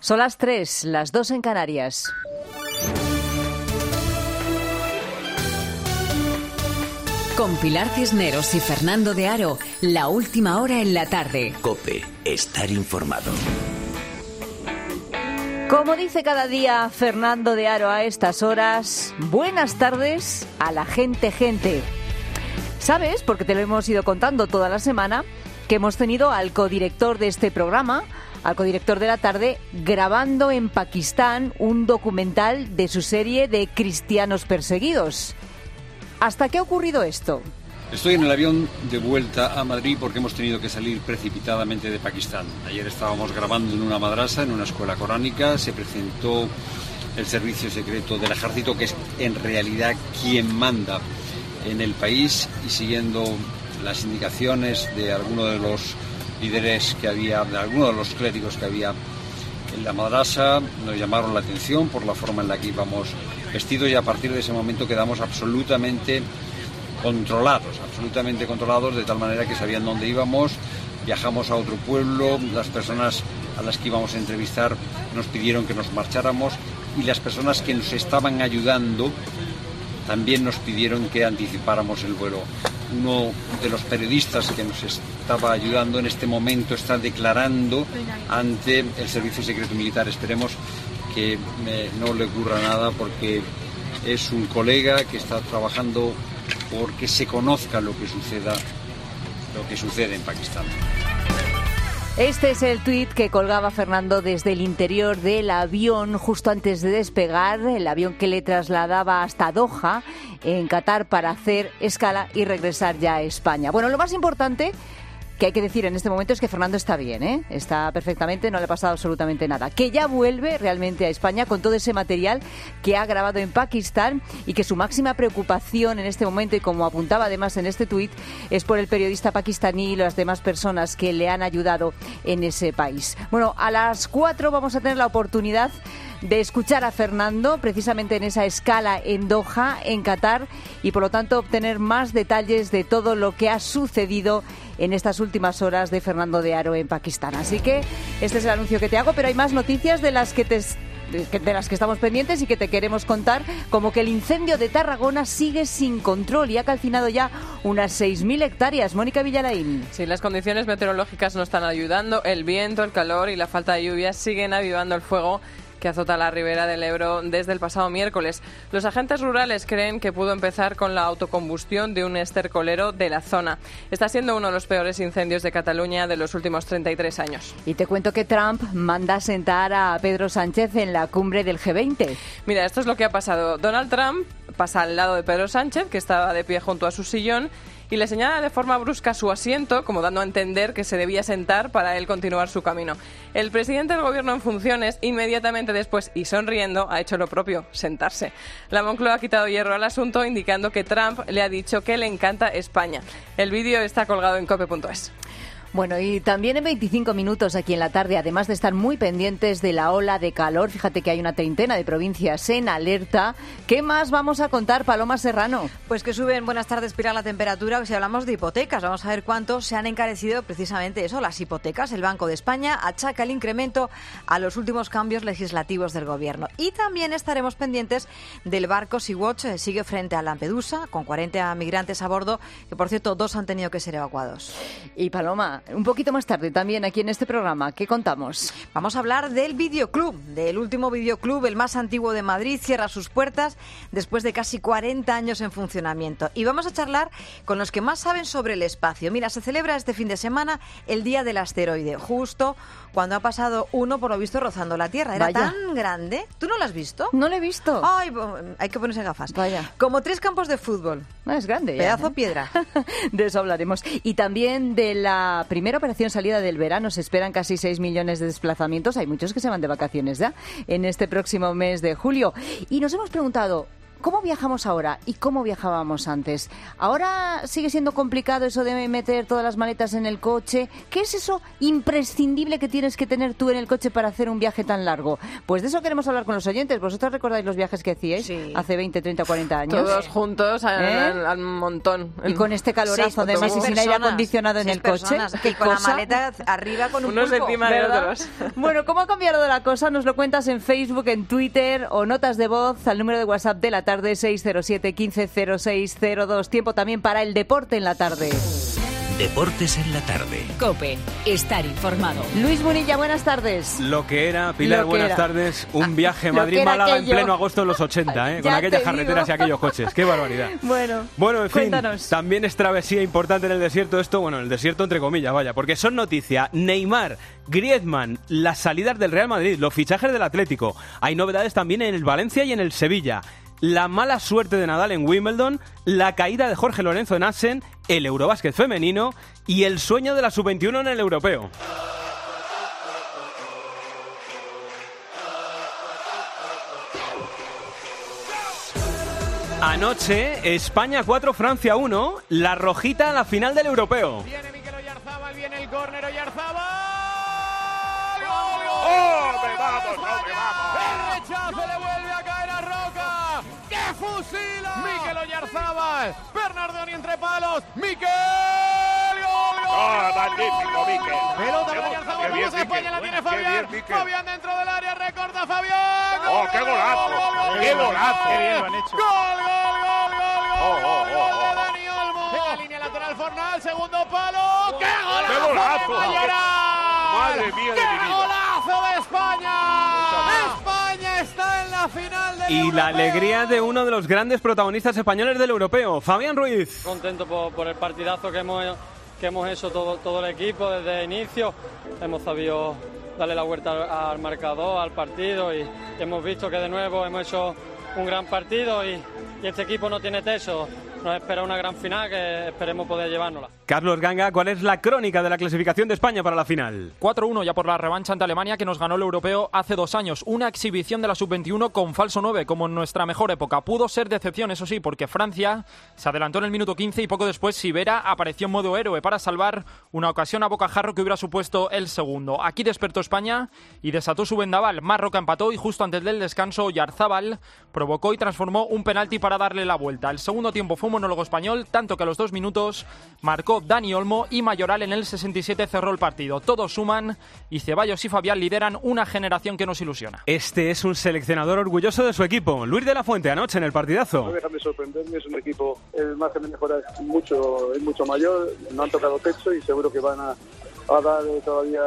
Son las 3, las 2 en Canarias. Con Pilar Cisneros y Fernando de Aro, la última hora en la tarde. COPE, estar informado. Como dice cada día Fernando de Aro a estas horas, buenas tardes a la gente. ¿Sabes? Porque te lo hemos ido contando toda la semana, que hemos tenido al codirector de este programa, al codirector de la tarde, grabando en Pakistán un documental de su serie de cristianos perseguidos. ¿Hasta qué ha ocurrido esto? Estoy en el avión de vuelta a Madrid porque hemos tenido que salir precipitadamente de Pakistán. Ayer estábamos grabando en una madrasa, en una escuela coránica. Se presentó el servicio secreto del ejército, que es en realidad quien manda en el país, y siguiendo las indicaciones de alguno de los líderes que había, de alguno de los clérigos que había en la madrasa, nos llamaron la atención por la forma en la que íbamos vestidos, y a partir de ese momento quedamos absolutamente controlados, de tal manera que sabían dónde íbamos. Viajamos a otro pueblo, las personas a las que íbamos a entrevistar nos pidieron que nos marcháramos, y las personas que nos estaban ayudando también nos pidieron que anticipáramos el vuelo. Uno de los periodistas que nos estaba ayudando en este momento está declarando ante el Servicio Secreto Militar. Esperemos que no le ocurra nada, porque es un colega que está trabajando porque se conozca lo que sucede en Pakistán. Este es el tuit que colgaba Fernando desde el interior del avión justo antes de despegar, el avión que le trasladaba hasta Doha, en Qatar, para hacer escala y regresar ya a España. Bueno, lo más importante que hay que decir en este momento es que Fernando está bien, ¿eh? Está perfectamente, no le ha pasado absolutamente nada. Que ya vuelve realmente a España con todo ese material que ha grabado en Pakistán, y que su máxima preocupación en este momento, y como apuntaba además en este tuit, es por el periodista pakistaní y las demás personas que le han ayudado en ese país. Bueno, a las 4 vamos a tener la oportunidad de escuchar a Fernando precisamente en esa escala en Doha, en Qatar, y por lo tanto obtener más detalles de todo lo que ha sucedido en estas últimas horas de Fernando de Aro en Pakistán. Así que este es el anuncio que te hago, pero hay más noticias de las que estamos pendientes y que te queremos contar, como que el incendio de Tarragona sigue sin control y ha calcinado ya unas 6.000 hectáreas. Mónica Villalain. Sí, las condiciones meteorológicas no están ayudando. El viento, el calor y la falta de lluvias siguen avivando el fuego que azota la ribera del Ebro desde el pasado miércoles. Los agentes rurales creen que pudo empezar con la autocombustión de un estercolero de la zona. Está siendo uno de los peores incendios de Cataluña de los últimos 33 años. Y te cuento que Trump manda sentar a Pedro Sánchez en la cumbre del G20. Mira, esto es lo que ha pasado. Donald Trump pasa al lado de Pedro Sánchez, que estaba de pie junto a su sillón, y le señala de forma brusca su asiento, como dando a entender que se debía sentar para él continuar su camino. El presidente del gobierno en funciones, inmediatamente después y sonriendo, ha hecho lo propio, sentarse. La Moncloa ha quitado hierro al asunto, indicando que Trump le ha dicho que le encanta España. El vídeo está colgado en cope.es. Bueno, y también en 25 minutos aquí en la tarde, además de estar muy pendientes de la ola de calor, fíjate que hay una treintena de provincias en alerta. ¿Qué más vamos a contar, Paloma Serrano? Pues que suben, buenas tardes, Pilar, la temperatura. Si hablamos de hipotecas, vamos a ver cuánto se han encarecido precisamente eso, las hipotecas. El Banco de España achaca el incremento a los últimos cambios legislativos del Gobierno. Y también estaremos pendientes del barco Sea-Watch, sigue frente a Lampedusa, con 40 migrantes a bordo, que por cierto 2 han tenido que ser evacuados. Y Paloma, un poquito más tarde también aquí en este programa, ¿qué contamos? Vamos a hablar del videoclub, del último videoclub, el más antiguo de Madrid, cierra sus puertas después de casi 40 años en funcionamiento. Y vamos a charlar con los que más saben sobre el espacio. Mira, se celebra este fin de semana el Día del Asteroide, justo cuando ha pasado uno, por lo visto, rozando la Tierra. Era Vaya. tan grande. ¿Tú no lo has visto? No lo he visto. Ay, hay que ponerse gafas. Vaya. Como 3 campos de fútbol. No, es grande ya, Pedazo ¿eh? piedra. De eso hablaremos. Y también de la primera operación salida del verano. Se esperan casi 6 millones de desplazamientos. Hay muchos que se van de vacaciones ya en este próximo mes de julio. Y nos hemos preguntado, ¿cómo viajamos ahora y cómo viajábamos antes? Ahora sigue siendo complicado eso de meter todas las maletas en el coche. ¿Qué es eso imprescindible que tienes que tener tú en el coche para hacer un viaje tan largo? Pues de eso queremos hablar con los oyentes. ¿Vosotros recordáis los viajes que hacíais hace 20, 30, 40 años? Todos juntos al montón. Y con este calorazo, además, y sin aire acondicionado en el coche. Y con la maleta arriba con un unos pulpo, encima de otros. Bueno, ¿cómo ha cambiado la cosa? Nos lo cuentas en Facebook, en Twitter o notas de voz al número de WhatsApp de la tarde 607 15 06 02. Tiempo también para el deporte en la tarde. Deportes en la tarde. COPE. Estar informado. Luis Munilla, buenas tardes. Lo que era, Pilar, buenas tardes, un viaje Madrid-Málaga en pleno agosto de los 80, con aquellas carreteras y aquellos coches. ¡Qué barbaridad! Bueno, en fin, cuéntanos. También es travesía importante en el desierto esto, bueno, el desierto entre comillas, vaya, porque son noticia. Neymar, Griezmann, las salidas del Real Madrid, los fichajes del Atlético. Hay novedades también en el Valencia y en el Sevilla. La mala suerte de Nadal en Wimbledon, la caída de Jorge Lorenzo en Assen, el Eurobásquet femenino y el sueño de la sub-21 en el europeo. Anoche, España 4, Francia 1, la rojita a la final del europeo. Viene Mikel Oyarzabal, viene el córner, Oyarzabal. ¡Hombre, vamos! El rechazo le vuelve a caer a Roca. ¡Qué fusila! Mikel Oyarzabal. Bernardoni entre palos. Mikel. ¡Gol! Magnífico, Mikel. Pelota para Oyarzabal. Vamos a España, la tiene Fabián. Fabián dentro del área, recorta Fabián. ¡Oh, qué golazo! ¡Qué golazo! ¡Qué bien lo han hecho! ¡Gol! De Dani Olmo. En la línea lateral Fornal, segundo palo. ¡Qué golazo! ¡Qué golazo! ¡A llorar! ¡Madre mía de mi ¡Qué vida! golazo de España! España está en la final del Y la europeo. alegría de uno de los grandes protagonistas españoles del europeo, Fabián Ruiz. Contento por el partidazo que hemos hecho todo el equipo desde el inicio. Hemos sabido darle la vuelta al marcador, al partido y hemos visto que de nuevo hemos hecho un gran partido y este equipo no tiene techo. Nos espera una gran final que esperemos poder llevárnosla. Carlos Ganga, ¿cuál es la crónica de la clasificación de España para la final? 4-1 ya por la revancha ante Alemania que nos ganó el europeo hace 2 años. Una exhibición de la sub-21 con falso 9, como en nuestra mejor época. Pudo ser decepción, eso sí, porque Francia se adelantó en el minuto 15 y poco después Sivera apareció en modo héroe para salvar una ocasión a bocajarro que hubiera supuesto el segundo. Aquí despertó España y desató su vendaval. Marroca empató y justo antes del descanso Oyarzabal provocó y transformó un penalti para darle la vuelta. El segundo tiempo fue un monólogo español, tanto que a los 2 minutos marcó Dani Olmo y Mayoral en el 67 cerró el partido. Todos suman y Ceballos y Fabián lideran una generación que nos ilusiona. Este es un seleccionador orgulloso de su equipo. Luis de la Fuente, anoche en el partidazo. No dejan de sorprenderme, es un equipo, el margen de mejora es mucho mayor, no han tocado techo y seguro que van a dar todavía,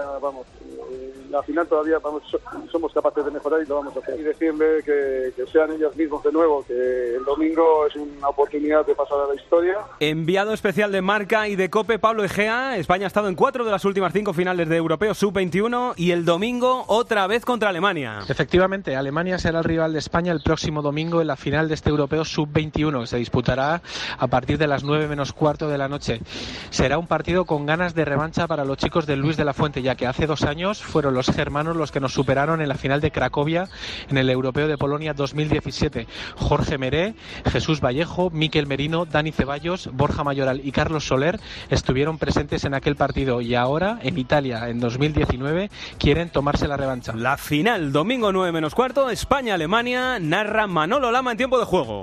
la final todavía somos capaces de mejorar y lo vamos a hacer. Y decirle que sean ellos mismos de nuevo, que el domingo es una oportunidad de pasar a la historia. Enviado especial de Marca y de COPE, Pablo Egea. España ha estado en 4 de las últimas 5 finales de Europeo Sub-21 y el domingo otra vez contra Alemania. Efectivamente, Alemania será el rival de España el próximo domingo en la final de este Europeo Sub-21, que se disputará a partir de las 9 menos cuarto de la noche. Será un partido con ganas de revancha para los chicos de Luis de la Fuente, ya que hace 2 años fueron los germanos los que nos superaron en la final de Cracovia en el Europeo de Polonia 2017. Jorge Meré, Jesús Vallejo, Mikel Merino, Dani Ceballos, Borja Mayoral y Carlos Soler estuvieron presentes en aquel partido y ahora en Italia en 2019 quieren tomarse la revancha. La final, domingo 9 menos cuarto, España-Alemania, narra Manolo Lama en tiempo de juego.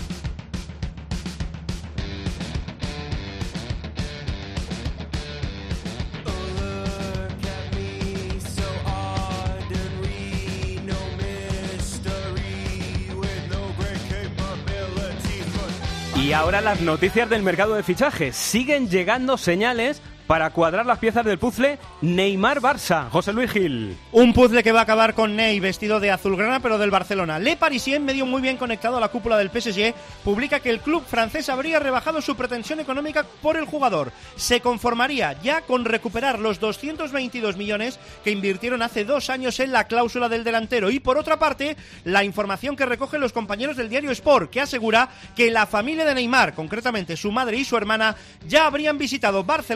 Y ahora las noticias del mercado de fichajes. Siguen llegando señales para cuadrar las piezas del puzzle Neymar-Barça. José Luis Gil. Un puzzle que va a acabar con Ney vestido de azulgrana pero del Barcelona. Le Parisien, medio muy bien conectado a la cúpula del PSG, publica que el club francés habría rebajado su pretensión económica por el jugador. Se conformaría ya con recuperar los 222 millones que invirtieron hace 2 años en la cláusula del delantero. Y por otra parte, la información que recogen los compañeros del diario Sport, que asegura que la familia de Neymar, concretamente su madre y su hermana, ya habrían visitado Barcelona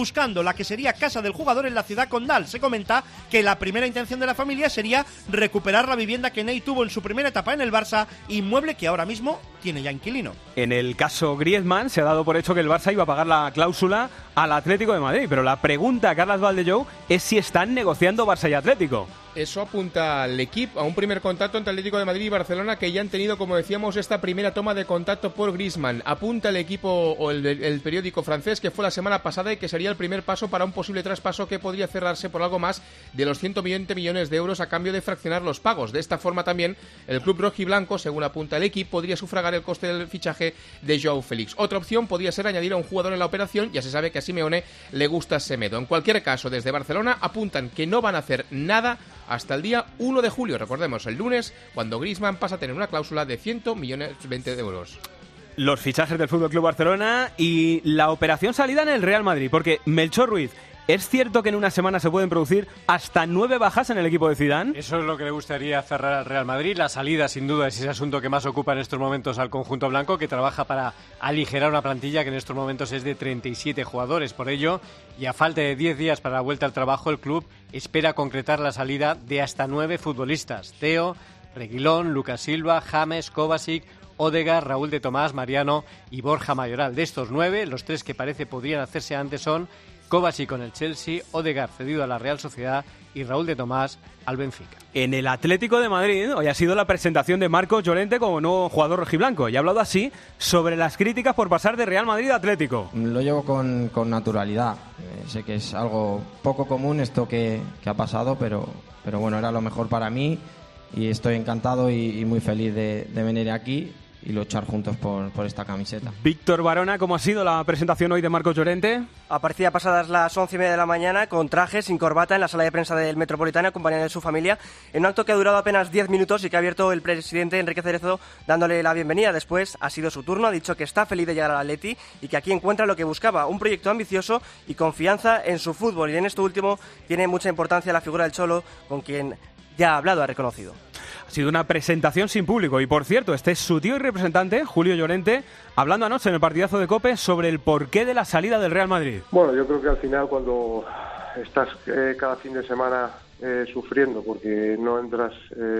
buscando la que sería casa del jugador en la ciudad condal. Se comenta que la primera intención de la familia sería recuperar la vivienda que Ney tuvo en su primera etapa en el Barça, inmueble que ahora mismo tiene ya inquilino. En el caso Griezmann se ha dado por hecho que el Barça iba a pagar la cláusula al Atlético de Madrid, pero la pregunta a Carles Valdellou es si están negociando Barça y Atlético. Eso apunta al equipo a un primer contacto entre Atlético de Madrid y Barcelona, que ya han tenido, como decíamos, esta primera toma de contacto por Griezmann. Apunta el equipo o el periódico francés que fue la semana pasada y que sería el primer paso para un posible traspaso que podría cerrarse por algo más de los 120 millones de euros a cambio de fraccionar los pagos. De esta forma también el club rojiblanco, según apunta el equipo, podría sufragar el coste del fichaje de Joao Félix. Otra opción podría ser añadir a un jugador en la operación. Ya se sabe que a Simeone le gusta Semedo. En cualquier caso, desde Barcelona apuntan que no van a hacer nada hasta el día 1 de julio, recordemos, el lunes, cuando Griezmann pasa a tener una cláusula de 100 millones 20 de euros. Los fichajes del FC Barcelona y la operación salida en el Real Madrid, porque Melchor Ruiz, ¿es cierto que en una semana se pueden producir hasta 9 bajas en el equipo de Zidane? Eso es lo que le gustaría cerrar al Real Madrid. La salida, sin duda, es ese asunto que más ocupa en estos momentos al conjunto blanco, que trabaja para aligerar una plantilla que en estos momentos es de 37 jugadores. Por ello, y a falta de 10 días para la vuelta al trabajo, el club espera concretar la salida de hasta 9 futbolistas. Theo, Reguilón, Lucas Silva, James, Kovacic, Odegaard, Raúl de Tomás, Mariano y Borja Mayoral. De estos 9, los 3 que parece podrían hacerse antes son Kovacic con el Chelsea, Odegaard cedido a la Real Sociedad y Raúl de Tomás al Benfica. En el Atlético de Madrid hoy ha sido la presentación de Marcos Llorente como nuevo jugador rojiblanco y ha hablado así sobre las críticas por pasar de Real Madrid a Atlético. Lo llevo con naturalidad. Sé que es algo poco común esto que ha pasado, pero bueno, era lo mejor para mí y estoy encantado y muy feliz de venir aquí y luchar juntos por esta camiseta. Víctor Barona, ¿cómo ha sido la presentación hoy de Marcos Llorente? Aparecía pasadas las 11:30 de la mañana con traje, sin corbata, en la sala de prensa del Metropolitano, acompañado de su familia, en un acto que ha durado apenas 10 minutos y que ha abierto el presidente Enrique Cerezo dándole la bienvenida. Después ha sido su turno, ha dicho que está feliz de llegar al Atleti y que aquí encuentra lo que buscaba, un proyecto ambicioso y confianza en su fútbol. Y en esto último tiene mucha importancia la figura del Cholo, con quien ya ha hablado, ha reconocido. Ha sido una presentación sin público y, por cierto, este es su tío y representante, Julio Llorente, hablando anoche en el partidazo de COPE sobre el porqué de la salida del Real Madrid. Bueno, yo creo que al final cuando estás cada fin de semana sufriendo porque no entras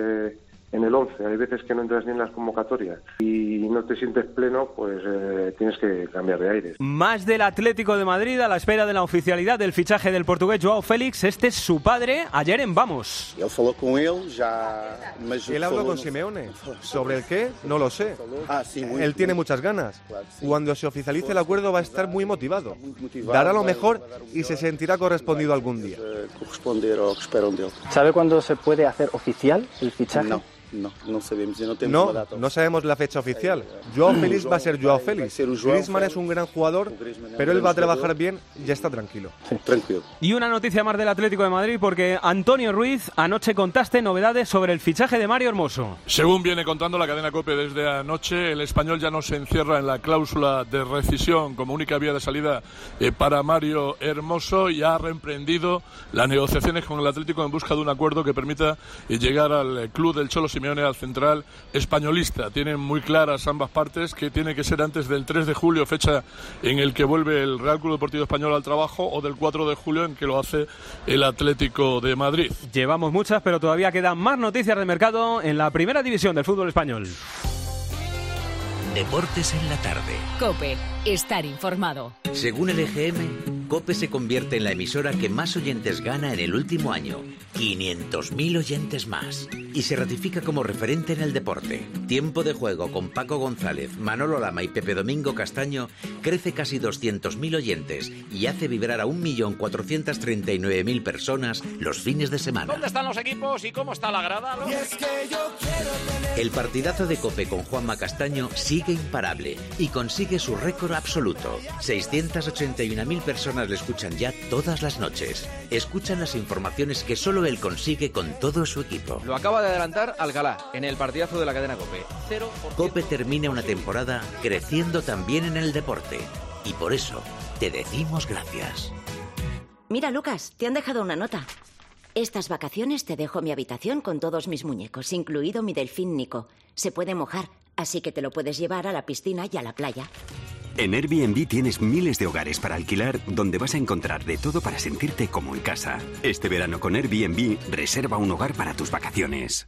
en el 11, hay veces que no entras ni en las convocatorias y no te sientes pleno, pues tienes que cambiar de aires. Más del Atlético de Madrid a la espera de la oficialidad del fichaje del portugués Joao Félix. Este es su padre, ayer en Vamos. Él habló con Simeone. ¿Sobre el qué? No lo sé. Él tiene muchas ganas. Cuando se oficialice el acuerdo va a estar muy motivado. Dará lo mejor y se sentirá correspondido algún día. ¿Sabe cuándo se puede hacer oficial el fichaje? No sabemos la fecha oficial. Joao Félix va a ser Joao Félix. Griezmann es un gran jugador, pero él va a trabajar bien, ya está tranquilo. Y una noticia más del Atlético de Madrid, porque Antonio Ruiz, anoche contaste novedades sobre el fichaje de Mario Hermoso. Según viene contando la cadena COPE desde anoche, el español ya no se encierra en la cláusula de rescisión como única vía de salida para Mario Hermoso y ha reemprendido las negociaciones con el Atlético en busca de un acuerdo que permita llegar al club del Cholo Simeone, al central españolista. Tienen muy claras ambas partes que tiene que ser antes del 3 de julio, fecha en el que vuelve el Real Club Deportivo Español al trabajo, o del 4 de julio en que lo hace el Atlético de Madrid. Llevamos muchas, pero todavía quedan más noticias de mercado en la primera división del fútbol español. Deportes en la tarde. COPE. Estar informado. Según el EGM, COPE se convierte en la emisora que más oyentes gana en el último año. 500.000 oyentes más. Y se ratifica como referente en el deporte. Tiempo de juego con Paco González, Manolo Lama y Pepe Domingo Castaño crece casi 200.000 oyentes y hace vibrar a 1.439.000 personas los fines de semana. ¿Dónde están los equipos y cómo está la grada? El partidazo de COPE con Juanma Castaño sigue imparable y consigue su récord absoluto. 681.000 personas le escuchan ya todas las noches. Escuchan las informaciones que solo él consigue con todo su equipo. Lo acaba de adelantar Alcalá en el partidazo de la cadena COPE. COPE termina una temporada creciendo también en el deporte. Y por eso te decimos gracias. Mira, Lucas, te han dejado una nota. Estas vacaciones te dejo mi habitación con todos mis muñecos, incluido mi delfín Nico. Se puede mojar, así que te lo puedes llevar a la piscina y a la playa. En Airbnb tienes miles de hogares para alquilar donde vas a encontrar de todo para sentirte como en casa. Este verano con Airbnb, reserva un hogar para tus vacaciones.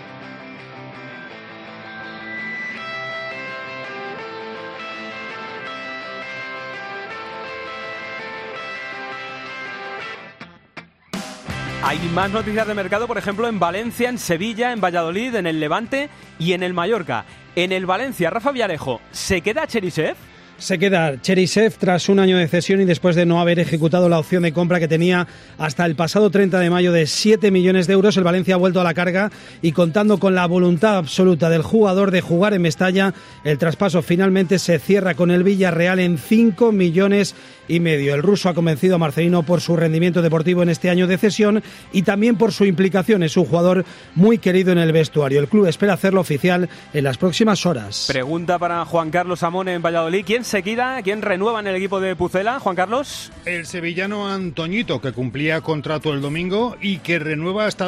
Hay más noticias de mercado, por ejemplo, en Valencia, en Sevilla, en Valladolid, en el Levante y en el Mallorca. En el Valencia, Rafa Villarejo, ¿se queda Cherisev? Se queda Cherisev tras un año de cesión y después de no haber ejecutado la opción de compra que tenía hasta el pasado 30 de mayo de 7 millones de euros. El Valencia ha vuelto a la carga y contando con la voluntad absoluta del jugador de jugar en Mestalla, el traspaso finalmente se cierra con el Villarreal en 5 millones y medio. El ruso ha convencido a Marcelino por su rendimiento deportivo en este año de cesión y también por su implicación. Es un jugador muy querido en el vestuario. El club espera hacerlo oficial en las próximas horas. Pregunta para Juan Carlos Amón en Valladolid. ¿Quién se queda? ¿Quién renueva en el equipo de Pucela? Juan Carlos. El sevillano Antoñito, que cumplía contrato el domingo y que renueva hasta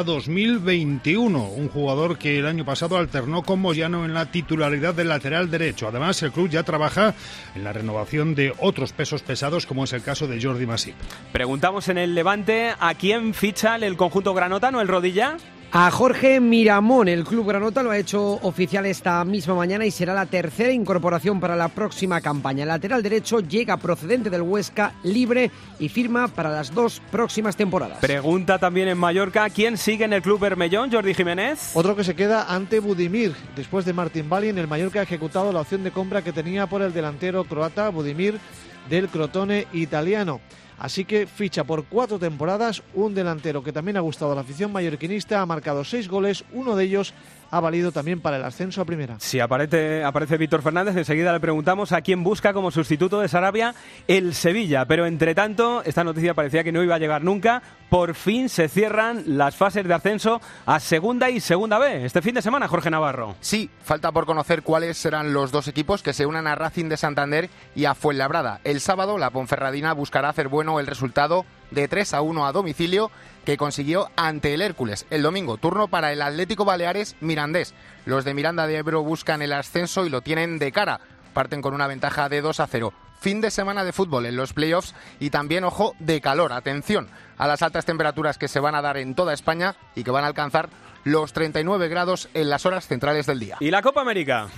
2021. Un jugador que el año pasado alternó con Moyano en la titularidad del lateral derecho. Además, el club ya trabaja en la renovación de otros pesos pesados, como es el caso de Jordi Masip. Preguntamos en el Levante, ¿a quién ficha el conjunto granotano, el Rodilla? A Jorge Miramón. El club granota lo ha hecho oficial esta misma mañana y será la tercera incorporación para la próxima campaña. El lateral derecho llega procedente del Huesca, libre y firma para las 2 próximas temporadas. Pregunta también en Mallorca, ¿quién sigue en el club bermellón? Jordi Jiménez. Otro que se queda ante Budimir. Después de Martín Valin, el Mallorca ha ejecutado la opción de compra que tenía por el delantero croata Budimir del Crotone italiano. Así que ficha por 4 temporadas un delantero que también ha gustado a la afición mallorquinista, ha marcado 6 goles, uno de ellos ha valido también para el ascenso a primera. Si aparece Víctor Fernández, enseguida le preguntamos a quién busca como sustituto de Sarabia el Sevilla. Pero entre tanto, esta noticia parecía que no iba a llegar nunca. Por fin se cierran las fases de ascenso a Segunda y Segunda B. Este fin de semana, Jorge Navarro. Sí, falta por conocer cuáles serán los dos equipos que se unan a Racing de Santander y a Fuenlabrada. El sábado, la Ponferradina buscará hacer bueno el resultado de 3-1 a domicilio que consiguió ante el Hércules. El domingo, turno para el Atlético Baleares Mirandés. Los de Miranda de Ebro buscan el ascenso y lo tienen de cara. Parten con una ventaja de 2-0. Fin de semana de fútbol en los playoffs y también, ojo, de calor. Atención a las altas temperaturas que se van a dar en toda España y que van a alcanzar los 39 grados en las horas centrales del día. ¿Y la Copa América?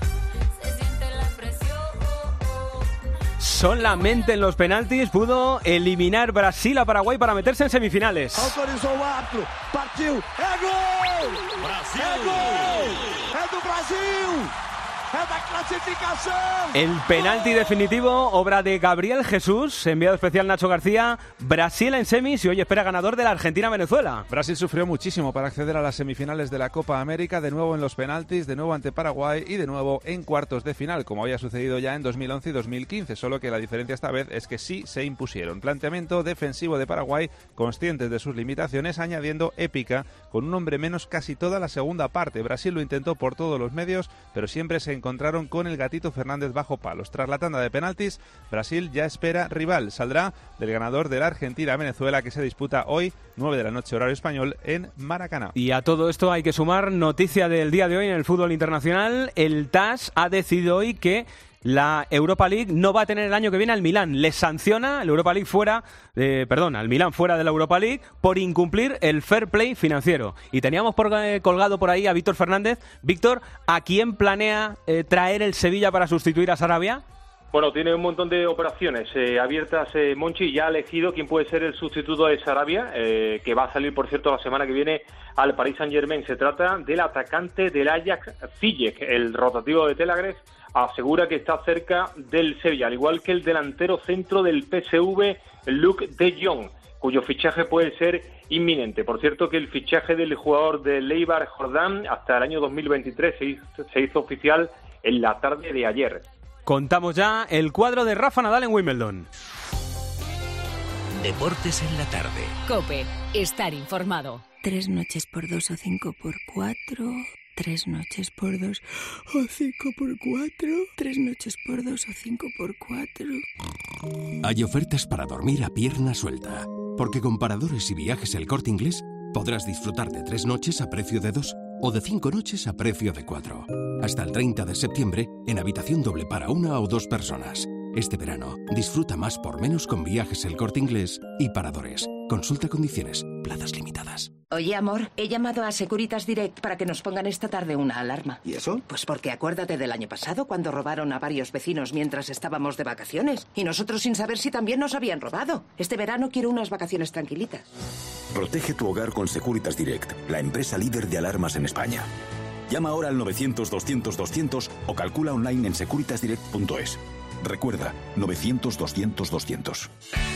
Solamente en los penaltis pudo eliminar Brasil a Paraguay para meterse en semifinales. Autorizó o árbitro, partiu, é gol! Brasil! É gol! É do Brasil! El penalti definitivo, obra de Gabriel Jesús, enviado especial Nacho García. Brasil en semis y hoy espera ganador de la Argentina-Venezuela. Brasil sufrió muchísimo para acceder a las semifinales de la Copa América, de nuevo en los penaltis, de nuevo ante Paraguay y de nuevo en cuartos de final, como había sucedido ya en 2011 y 2015, solo que la diferencia esta vez es que sí se impusieron. Planteamiento defensivo de Paraguay, conscientes de sus limitaciones, añadiendo épica, con un hombre menos casi toda la segunda parte. Brasil lo intentó por todos los medios, pero siempre se encontraron con el gatito Fernández bajo palos. Tras la tanda de penaltis, Brasil ya espera rival. Saldrá del ganador de la Argentina-Venezuela que se disputa hoy, 9 de la noche horario español, en Maracaná. Y a todo esto hay que sumar noticia del día de hoy en el fútbol internacional. El TAS ha decidido hoy que la Europa League no va a tener el año que viene al Milán. Le sanciona al Europa League al Milán fuera de la Europa League por incumplir el fair play financiero. Y teníamos colgado por ahí a Víctor Fernández. Víctor, ¿a quién planea traer el Sevilla para sustituir a Sarabia? Bueno, tiene un montón de operaciones abiertas. Monchi ya ha elegido quién puede ser el sustituto de Sarabia, que va a salir, por cierto, la semana que viene al Paris Saint-Germain. Se trata del atacante del Ajax, Ziyech, el rotativo de Telegraph. Asegura que está cerca del Sevilla, al igual que el delantero centro del PSV, Luc de Jong, cuyo fichaje puede ser inminente. Por cierto, que el fichaje del jugador de Leibar Jordán hasta el año 2023 se hizo oficial en la tarde de ayer. Contamos ya el cuadro de Rafa Nadal en Wimbledon. Deportes en la tarde. COPE, estar informado. 3 noches por 2 o 5 por 4... 3 noches por 2 o 5 por 4. 3 noches por 2 o 5 por 4. Hay ofertas para dormir a pierna suelta. Porque con Paradores y Viajes El Corte Inglés podrás disfrutar de 3 noches a precio de 2 o de 5 noches a precio de 4. Hasta el 30 de septiembre en habitación doble para 1 o 2 personas. Este verano, disfruta más por menos con Viajes El Corte Inglés y Paradores. Consulta condiciones, plazas limitadas. Oye, amor, he llamado a Securitas Direct para que nos pongan esta tarde una alarma. ¿Y eso? Pues porque acuérdate del año pasado cuando robaron a varios vecinos mientras estábamos de vacaciones. Y nosotros sin saber si también nos habían robado. Este verano quiero unas vacaciones tranquilitas. Protege tu hogar con Securitas Direct, la empresa líder de alarmas en España. Llama ahora al 900-200-200 o calcula online en securitasdirect.es. Recuerda, 900-200-200.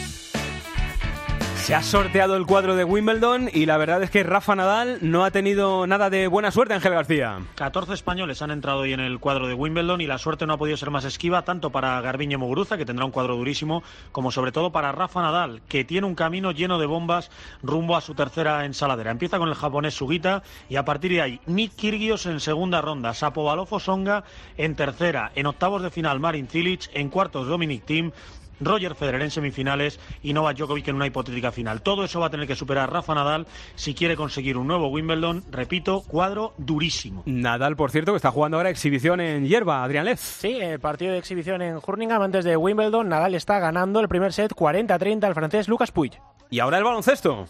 Se ha sorteado el cuadro de Wimbledon y la verdad es que Rafa Nadal no ha tenido nada de buena suerte, Ángel García. 14 españoles han entrado hoy en el cuadro de Wimbledon y la suerte no ha podido ser más esquiva tanto para Garbiñe Muguruza, que tendrá un cuadro durísimo, como sobre todo para Rafa Nadal, que tiene un camino lleno de bombas rumbo a su tercera ensaladera. Empieza con el japonés Sugita y a partir de ahí Nick Kyrgios en segunda ronda, Shapovalov Tsonga en tercera, en octavos de final Marin Cilic, en cuartos Dominic Thiem, Roger Federer en semifinales y Novak Djokovic en una hipotética final. Todo eso va a tener que superar Rafa Nadal si quiere conseguir un nuevo Wimbledon. Repito, cuadro durísimo. Nadal, por cierto, que está jugando ahora exhibición en hierba, Adrián Lez. Sí, partido de exhibición en Hurlingham antes de Wimbledon. Nadal está ganando el primer set 40-30 al francés Lucas Puig. Y ahora el baloncesto.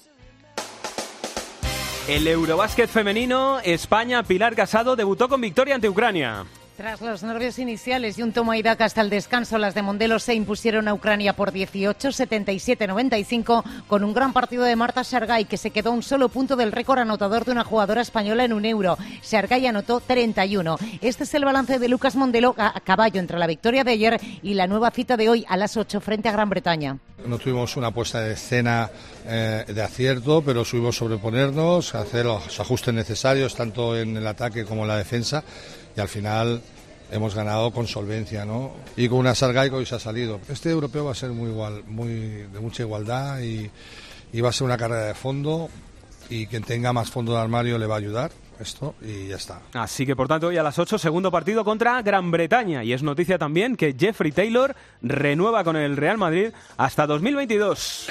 El Eurobásquet femenino, España, Pilar Casado, debutó con victoria ante Ucrania. Tras los nervios iniciales y un toma y daca hasta el descanso, las de Mondelo se impusieron a Ucrania por 18, 77-95, con un gran partido de Marta Shargay, que se quedó a un solo punto del récord anotador de una jugadora española en un Euro. Shargay anotó 31. Este es el balance de Lucas Mondelo a caballo entre la victoria de ayer y la nueva cita de hoy a las 8 frente a Gran Bretaña. No tuvimos una puesta de escena de acierto, pero supimos sobreponernos, hacer los ajustes necesarios tanto en el ataque como en la defensa. Y al final hemos ganado con solvencia, ¿no? Y con una Shargay que hoy se ha salido. Este europeo va a ser muy igual, de mucha igualdad y va a ser una carrera de fondo y quien tenga más fondo de armario le va a ayudar. Esto y ya está. Así que por tanto hoy a las 8, segundo partido contra Gran Bretaña. Y es noticia también que Jeffrey Taylor renueva con el Real Madrid hasta 2022.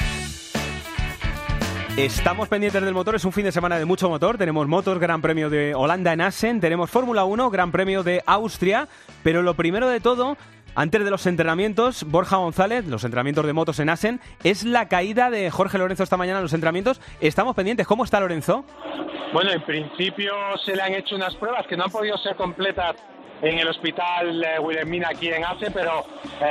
Estamos pendientes del motor, es un fin de semana de mucho motor. Tenemos motos, Gran Premio de Holanda en Assen, tenemos Fórmula 1, Gran Premio de Austria. Pero lo primero de todo, antes de los entrenamientos, Borja González, los entrenamientos de motos en Assen, es la caída de Jorge Lorenzo esta mañana en los entrenamientos. Estamos pendientes. ¿Cómo está Lorenzo? Bueno, en principio se le han hecho unas pruebas que no han podido ser completas en el hospital Wilhelmina aquí en Assen, pero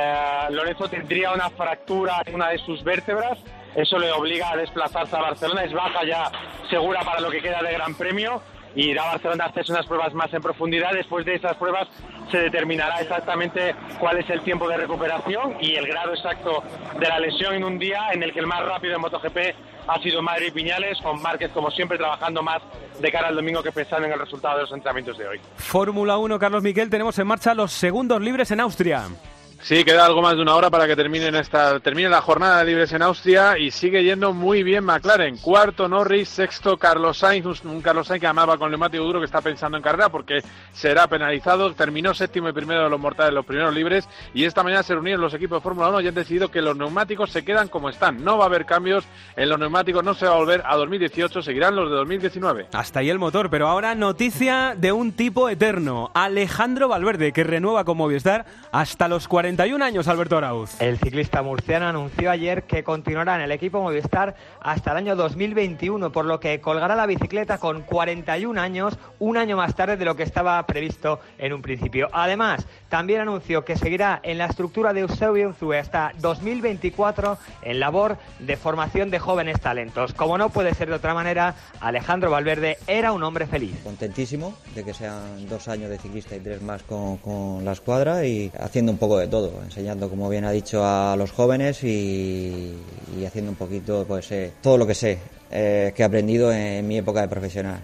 Lorenzo tendría una fractura en una de sus vértebras. Eso le obliga a desplazarse a Barcelona. Es baja ya segura para lo que queda de Gran Premio. Y irá a Barcelona a hacerse unas pruebas más en profundidad. Después de esas pruebas se determinará exactamente cuál es el tiempo de recuperación y el grado exacto de la lesión en un día en el que el más rápido en MotoGP ha sido Madrid Viñales, con Márquez como siempre trabajando más de cara al domingo que pensando en el resultado de los entrenamientos de hoy. Fórmula 1, Carlos Miquel, tenemos en marcha los segundos libres en Austria. Sí, queda algo más de una hora para que termine la jornada de libres en Austria y sigue yendo muy bien McLaren. Cuarto Norris, sexto Carlos Sainz, un Carlos Sainz que además va con neumático duro, que está pensando en carrera porque será penalizado. Terminó séptimo y primero de los mortales, los primeros libres, y esta mañana se reunieron los equipos de Fórmula 1 y han decidido que los neumáticos se quedan como están. No va a haber cambios en los neumáticos, no se va a volver a 2018, seguirán los de 2019. Hasta ahí el motor, pero ahora noticia de un tipo eterno, Alejandro Valverde, que renueva con Movistar hasta los 41 años, Alberto Arauz. El ciclista murciano anunció ayer que continuará en el equipo Movistar hasta el año 2021, por lo que colgará la bicicleta con 41 años, un año más tarde de lo que estaba previsto en un principio. Además, también anunció que seguirá en la estructura de Eusebio Unzue hasta 2024 en labor de formación de jóvenes talentos. Como no puede ser de otra manera, Alejandro Valverde era un hombre feliz. Contentísimo de que sean 2 años de ciclista y 3 más con la escuadra y haciendo un poco de todo, enseñando, como bien ha dicho, a los jóvenes y haciendo un poquito pues todo lo que sé, que he aprendido en mi época de profesional.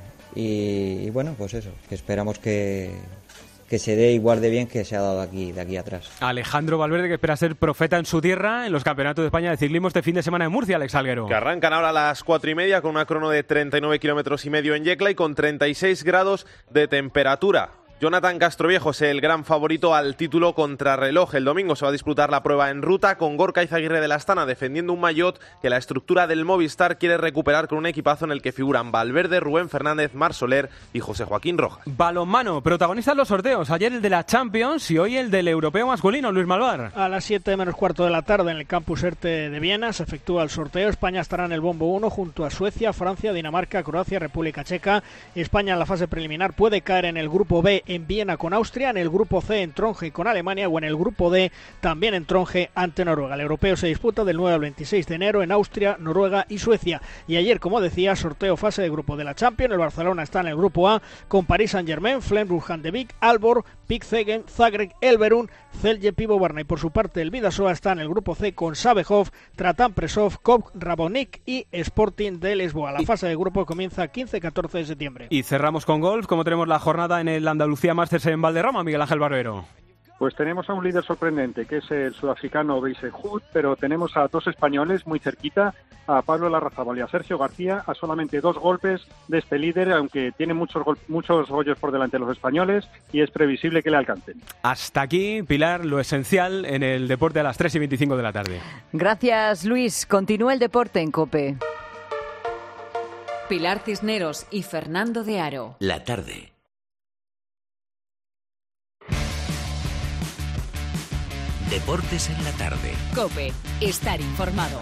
Y bueno, pues eso, que esperamos que se dé igual de bien que se ha dado de aquí atrás. Alejandro Valverde, que espera ser profeta en su tierra en los campeonatos de España de ciclismo este fin de semana en Murcia, Alex Alguero. Que arrancan ahora a las 4:30 con una crono de 39 kilómetros y medio en Yecla y con 36 grados de temperatura. Jonathan Castroviejo es el gran favorito al título contrarreloj. El domingo se va a disputar la prueba en ruta con Gorka Izaguirre de la Astana defendiendo un maillot que la estructura del Movistar quiere recuperar con un equipazo en el que figuran Valverde, Rubén Fernández, Marc Soler y José Joaquín Rojas. Balonmano, protagonistas los sorteos. Ayer el de la Champions y hoy el del europeo masculino, Luis Malvar. A las 7 menos cuarto de la tarde en el Campus ERTE de Viena se efectúa el sorteo. España estará en el bombo 1 junto a Suecia, Francia, Dinamarca, Croacia, República Checa. España en la fase preliminar puede caer en el grupo B en Viena con Austria, en el grupo C en Trondheim con Alemania o en el grupo D también en Trondheim ante Noruega. El europeo se disputa del 9 al 26 de enero en Austria, Noruega y Suecia. Y ayer, como decía, sorteo fase de grupo de la Champions. El Barcelona está en el grupo A con Paris Saint-Germain, Freiburg Handewitt, Aalborg, Pikzegen, Zagreb, Elverum, Celje Pivo-Varna. Y por su parte el Bidasoa está en el grupo C con Sabehov, Tratan Presov, Kop Rabonik y Sporting de Lisboa. La fase de grupo comienza 15-14 de septiembre. Y cerramos con golf. ¿Cómo tenemos la jornada en el Andalucía Masters en Valderrama, Miguel Ángel Barbero? Pues tenemos a un líder sorprendente, que es el sudafricano Bryson Hood, pero tenemos a dos españoles muy cerquita, a Pablo Larrazábal y a Sergio García, a solamente 2 golpes de este líder, aunque tiene muchos hoyos por delante los españoles y es previsible que le alcancen. Hasta aquí, Pilar, lo esencial en el deporte a las 3:25 de la tarde. Gracias, Luis. Continúa el deporte en COPE. Pilar Cisneros y Fernando de Aro. La tarde. Deportes en la tarde. COPE. Estar informado.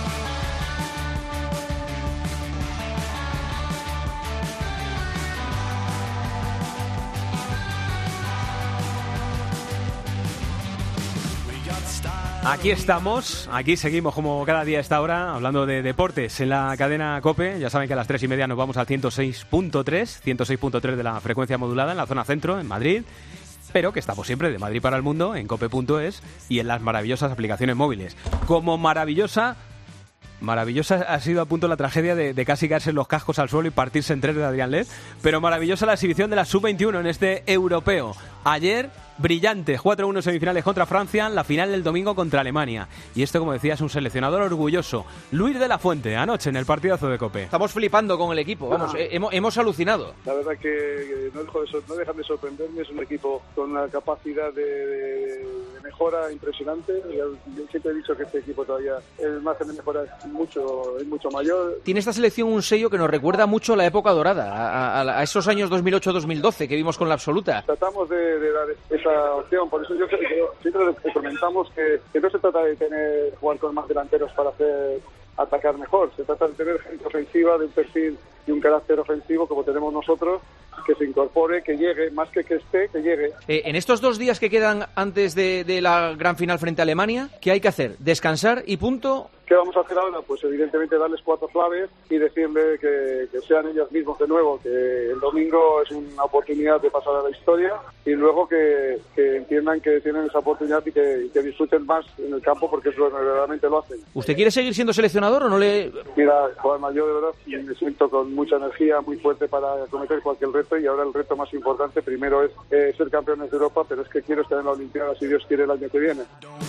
Aquí estamos, aquí seguimos como cada día a esta hora hablando de deportes en la cadena COPE. Ya saben que a las 3:30 nos vamos al 106.3 de la frecuencia modulada en la zona centro, en Madrid. Pero que estamos siempre de Madrid para el mundo en cope.es y en las maravillosas aplicaciones móviles. Como maravillosa ha sido a punto la tragedia de casi caerse los cascos al suelo y partirse en 3 de Adrián Lez, pero maravillosa la exhibición de la Sub-21 en este europeo. Ayer, brillante, 4-1 semifinales contra Francia, la final del domingo contra Alemania. Y esto, como decía, es un seleccionador orgulloso. Luis de la Fuente, anoche en el partidazo de COPE. Estamos flipando con el equipo, vamos, hemos alucinado. La verdad que no dejan de sorprenderme, es un equipo con una capacidad de mejora impresionante. Yo siempre he dicho que este equipo todavía el margen de mejora es mucho mayor. Tiene esta selección un sello que nos recuerda mucho a la época dorada, a esos años 2008-2012 que vimos con la absoluta. Tratamos de dar esa opción, por eso yo siempre comentamos que no se trata de jugar con más delanteros para atacar mejor, se trata de tener gente ofensiva de un perfil y un carácter ofensivo como tenemos nosotros, que se incorpore, que llegue, más que esté, que llegue. En estos 2 días que quedan antes de la gran final frente a Alemania, ¿qué hay que hacer? ¿Descansar y punto? ¿Qué vamos a hacer ahora? Pues evidentemente darles 4 claves y decirle que sean ellos mismos de nuevo, que el domingo es una oportunidad de pasar a la historia y luego que entiendan que tienen esa oportunidad y que disfruten más en el campo porque eso verdaderamente lo hacen. ¿Usted quiere seguir siendo seleccionador o no le...? Mira, Juanma, yo de verdad me siento con mucha energía, muy fuerte para acometer cualquier reto y ahora el reto más importante primero es ser campeones de Europa, pero es que quiero estar en la Olimpiada si Dios quiere el año que viene.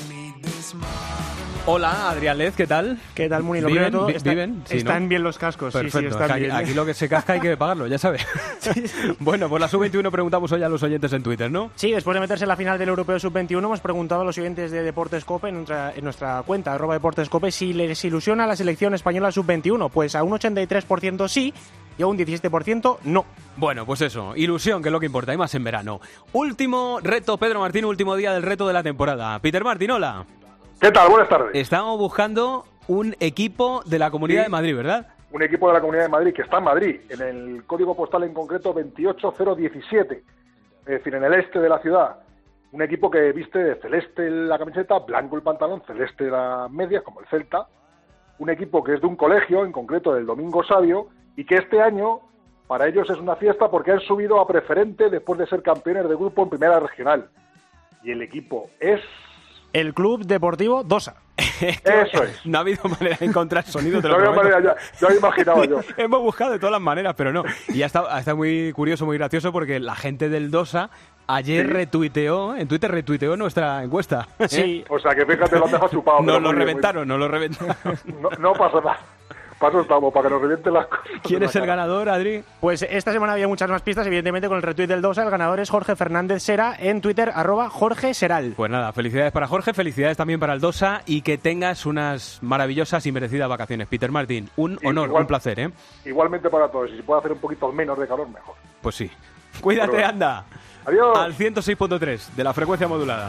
Hola, Adrián Lez, ¿qué tal? ¿Qué tal, Muni? ¿Viven? Sí, están ¿no? bien los cascos. Perfecto. Sí, están bien. Aquí lo que se casca hay que pagarlo, ya sabes. Bueno, pues la Sub-21 preguntamos hoy a los oyentes en Twitter, ¿no? Sí, después de meterse en la final del Europeo Sub-21 hemos preguntado a los oyentes de Deportes COPE en nuestra cuenta, @DeportesCope, si les ilusiona la selección española Sub-21. Pues a un 83% sí y a un 17% no. Bueno, pues eso, ilusión, que es lo que importa, y más en verano. Último reto, Pedro Martín, último día del reto de la temporada. Peter Martín, hola. ¿Qué tal? Buenas tardes. Estamos buscando un equipo de la Comunidad de Madrid, ¿verdad? Un equipo de la Comunidad de Madrid que está en Madrid, en el código postal en concreto 28017, es decir, en el este de la ciudad. Un equipo que viste de celeste la camiseta, blanco el pantalón, celeste la media, como el Celta. Un equipo que es de un colegio, en concreto del Domingo Sabio, y que este año para ellos es una fiesta porque han subido a preferente después de ser campeones de grupo en primera regional. Y el equipo es... el Club Deportivo Dosa. Eso es. No ha habido manera de encontrar sonido. No había manera, ya lo imaginaba yo. Hemos buscado de todas las maneras, pero no. Y ha estado muy curioso, muy gracioso, porque la gente del Dosa ayer retuiteó nuestra encuesta. Sí. O sea, que fíjate, lo han dejado chupado. Nos lo reventaron. No pasa nada. Paso estamos, para que nos revienten las cosas. ¿Quién es el ganador, Adri? Pues esta semana había muchas más pistas, evidentemente con el retweet del Dosa. El ganador es Jorge Fernández Sera en Twitter, @Jorge Seral. Pues nada, felicidades para Jorge, felicidades también para el Dosa y que tengas unas maravillosas y merecidas vacaciones. Peter Martin, un honor, un placer, ¿eh? Igualmente para todos, y si puede hacer un poquito menos de calor, mejor. Pues sí. Cuídate, anda. Adiós. Al 106.3 de la frecuencia modulada.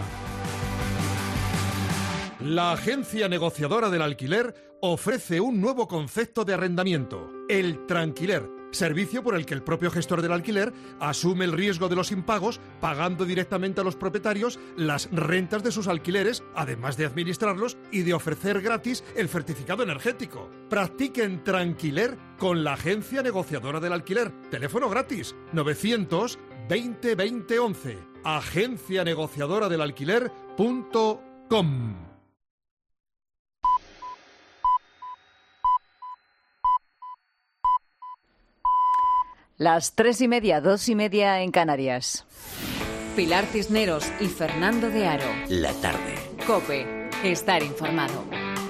La agencia negociadora del alquiler ofrece un nuevo concepto de arrendamiento, el tranquiler, servicio por el que el propio gestor del alquiler asume el riesgo de los impagos, pagando directamente a los propietarios las rentas de sus alquileres, además de administrarlos y de ofrecer gratis el certificado energético. Practiquen tranquiler con la agencia negociadora del alquiler. Teléfono gratis 900 20 20 11. agencianegociadoradelalquiler.com. Las 3:30, 2:30 en Canarias. Pilar Cisneros y Fernando de Aro. La tarde. COPE. Estar informado.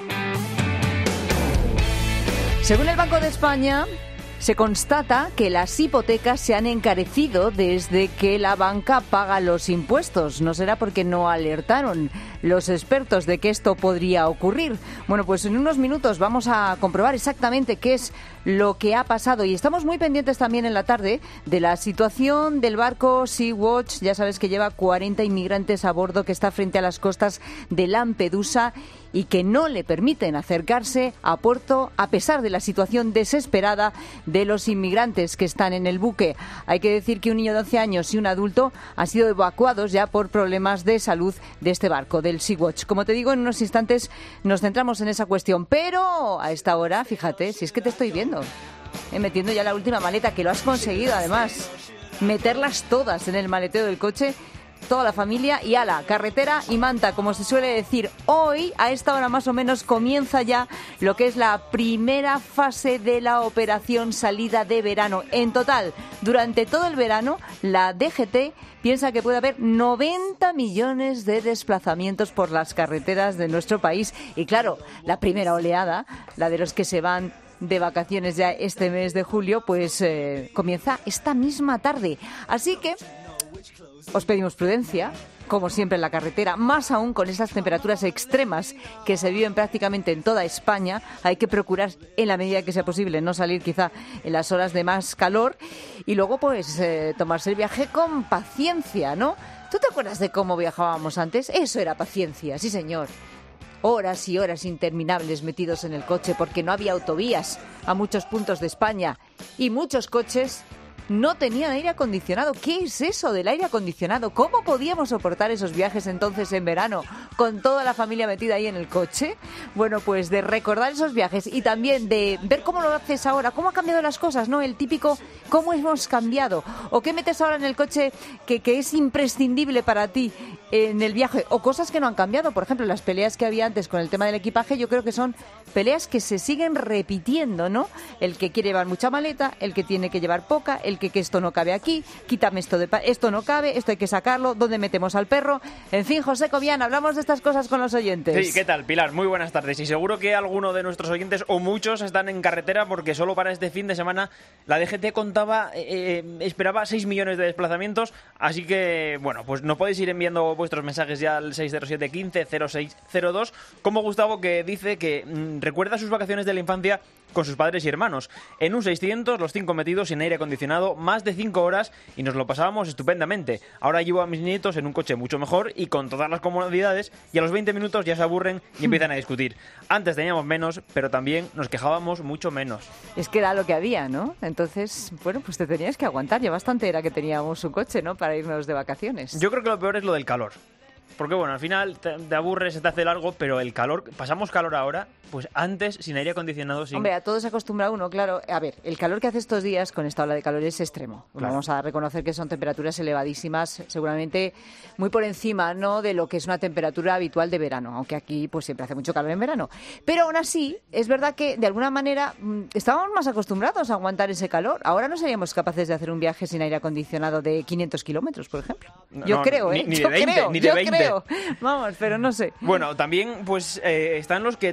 Según el Banco de España, se constata que las hipotecas se han encarecido desde que la banca paga los impuestos. ¿No será porque no alertaron los expertos de que esto podría ocurrir? Bueno, pues en unos minutos vamos a comprobar exactamente qué es lo que ha pasado. Y estamos muy pendientes también en la tarde de la situación del barco Sea-Watch. Ya sabes que lleva 40 inmigrantes a bordo, que está frente a las costas de Lampedusa y que no le permiten acercarse a puerto a pesar de la situación desesperada de los inmigrantes que están en el buque. Hay que decir que un niño de 11 años y un adulto han sido evacuados ya por problemas de salud de este barco, del Sea-Watch. Como te digo, en unos instantes nos centramos en esa cuestión, pero a esta hora, fíjate, si es que te estoy viendo, metiendo ya la última maleta, que lo has conseguido además, meterlas todas en el maletero del coche, toda la familia, y ala, carretera y manta, como se suele decir. Hoy, a esta hora más o menos, comienza ya lo que es la primera fase de la operación salida de verano. En total, durante todo el verano, la DGT piensa que puede haber 90 millones de desplazamientos por las carreteras de nuestro país. Y claro, la primera oleada, la de los que se van de vacaciones ya este mes de julio, pues comienza esta misma tarde. Así que os pedimos prudencia, como siempre en la carretera, más aún con esas temperaturas extremas que se viven prácticamente en toda España. Hay que procurar, en la medida que sea posible, no salir quizá en las horas de más calor y luego pues tomarse el viaje con paciencia, ¿no? ¿Tú te acuerdas de cómo viajábamos antes? Eso era paciencia, sí señor. Horas y horas interminables metidos en el coche porque no había autovías a muchos puntos de España y muchos coches no tenían aire acondicionado. ¿Qué es eso del aire acondicionado? ¿Cómo podíamos soportar esos viajes entonces en verano con toda la familia metida ahí en el coche? Bueno, pues de recordar esos viajes y también de ver cómo lo haces ahora, cómo han cambiado las cosas, ¿no? El típico cómo hemos cambiado o qué metes ahora en el coche que es imprescindible para ti en el viaje, o cosas que no han cambiado. Por ejemplo, las peleas que había antes con el tema del equipaje, yo creo que son peleas que se siguen repitiendo, ¿no? El que quiere llevar mucha maleta, el que tiene que llevar poca, el que esto no cabe aquí, quítame esto no cabe, esto hay que sacarlo, ¿dónde metemos al perro? En fin, José Cobian, hablamos de estas cosas con los oyentes. Sí, ¿qué tal, Pilar? Muy buenas tardes. Y seguro que alguno de nuestros oyentes, o muchos, están en carretera porque solo para este fin de semana la DGT esperaba 6 millones de desplazamientos, así que, bueno, pues nos podéis ir enviando vuestros mensajes ya al 607 15 0602, como Gustavo, que dice que recuerda sus vacaciones de la infancia con sus padres y hermanos. En un 600, los 5 metidos sin aire acondicionado, más de 5 horas, y nos lo pasábamos estupendamente. Ahora llevo a mis nietos en un coche mucho mejor y con todas las comodidades, y a los 20 minutos ya se aburren y empiezan a discutir. Antes teníamos menos, pero también nos quejábamos mucho menos. Es que era lo que había, ¿no? Entonces, bueno, pues te tenías que aguantar. Ya bastante era que teníamos un coche, ¿no?, para irnos de vacaciones. Yo creo que lo peor es lo del calor. Porque bueno, al final te aburres, se te hace largo, pero el calor, pasamos calor ahora, pues antes sin aire acondicionado, sin... Hombre, a todo se acostumbra uno, claro. A ver, el calor que hace estos días con esta ola de calor es extremo. Claro. Vamos a reconocer que son temperaturas elevadísimas, seguramente muy por encima, ¿no?, de lo que es una temperatura habitual de verano, aunque aquí pues siempre hace mucho calor en verano. Pero aún así, es verdad que de alguna manera estábamos más acostumbrados a aguantar ese calor. Ahora no seríamos capaces de hacer un viaje sin aire acondicionado de 500 kilómetros, por ejemplo. Yo creo. Ni de 20, ni de 20. Vamos, pero no sé. Bueno, también pues están los que tenían sus pequeños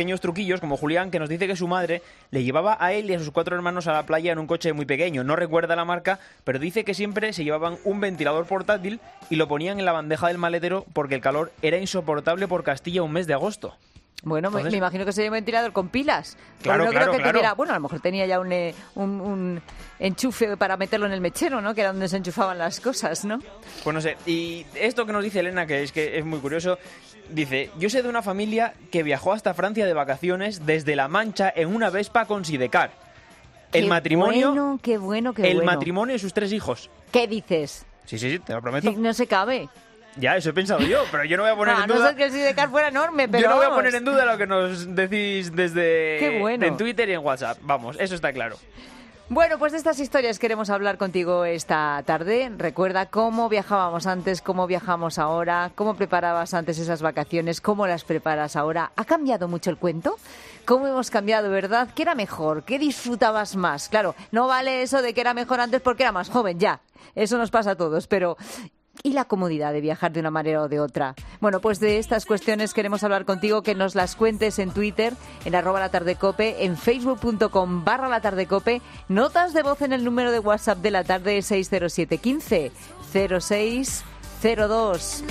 pequeños truquillos, como Julián, que nos dice que su madre le llevaba a él y a sus 4 hermanos a la playa en un coche muy pequeño. No recuerda la marca, pero dice que siempre se llevaban un ventilador portátil y lo ponían en la bandeja del maletero porque el calor era insoportable por Castilla un mes de agosto. Bueno, entonces, me imagino que sería un ventilador con pilas. Claro, no claro, creo que claro. tuviera, bueno, a lo mejor tenía ya un enchufe para meterlo en el mechero, ¿no? Que era donde se enchufaban las cosas, ¿no? Pues no sé, y esto que nos dice Elena, que es muy curioso, dice: yo sé de una familia que viajó hasta Francia de vacaciones desde La Mancha en una Vespa con sidecar. El matrimonio, qué bueno. El matrimonio y sus 3 hijos. ¿Qué dices? Sí, te lo prometo. Sí, no se cabe. Ya, eso he pensado yo, pero yo no voy a poner en duda... No sé que el sidecar fuera enorme, pero yo no voy a vamos. poner en duda lo que nos decís desde Qué bueno. en Twitter y en WhatsApp. Vamos, eso está claro. Bueno, pues de estas historias queremos hablar contigo esta tarde. Recuerda cómo viajábamos antes, cómo viajamos ahora, cómo preparabas antes esas vacaciones, cómo las preparas ahora. ¿Ha cambiado mucho el cuento? ¿Cómo hemos cambiado, verdad? ¿Qué era mejor? ¿Qué disfrutabas más? Claro, no vale eso de que era mejor antes porque era más joven, ya. Eso nos pasa a todos, pero... ¿y la comodidad de viajar de una manera o de otra? Bueno, pues de estas cuestiones queremos hablar contigo, que nos las cuentes en Twitter, en @latardecope, en facebook.com/latardecope, notas de voz en el número de WhatsApp de la tarde 607 15 0602.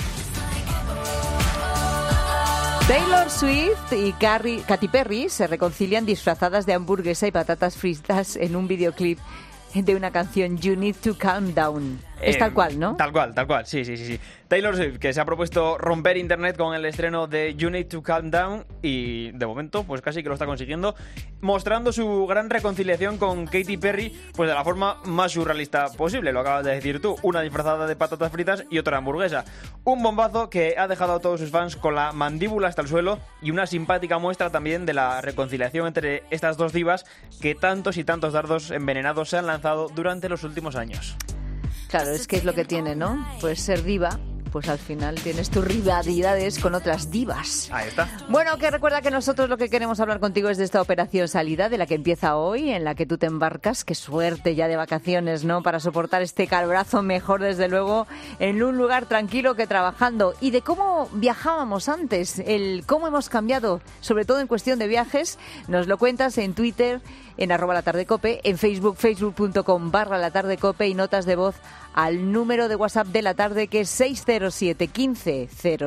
Taylor Swift y Katy Perry se reconcilian disfrazadas de hamburguesa y patatas fritas en un videoclip de una canción, You Need to Calm Down. Es tal cual, ¿no? Tal cual, sí. Taylor Swift, que se ha propuesto romper internet con el estreno de You Need to Calm Down y de momento pues casi que lo está consiguiendo, mostrando su gran reconciliación con Katy Perry pues de la forma más surrealista posible. Lo acabas de decir tú, una disfrazada de patatas fritas y otra hamburguesa. Un bombazo que ha dejado a todos sus fans con la mandíbula hasta el suelo y una simpática muestra también de la reconciliación entre estas dos divas que tantos y tantos dardos envenenados se han lanzado durante los últimos años. Claro, es que es lo que tiene, ¿no? Pues ser diva, pues al final tienes tus rivalidades con otras divas. Ahí está. Bueno, que recuerda que nosotros lo que queremos hablar contigo es de esta operación salida, de la que empieza hoy, en la que tú te embarcas. Qué suerte ya de vacaciones, ¿no? Para soportar este calorazo, mejor desde luego en un lugar tranquilo que trabajando. Y de cómo viajábamos antes, el cómo hemos cambiado, sobre todo en cuestión de viajes, nos lo cuentas en Twitter, en @latardecope, en Facebook, facebook.com/latardecope, y notas de voz al número de WhatsApp de la tarde, que es 607 15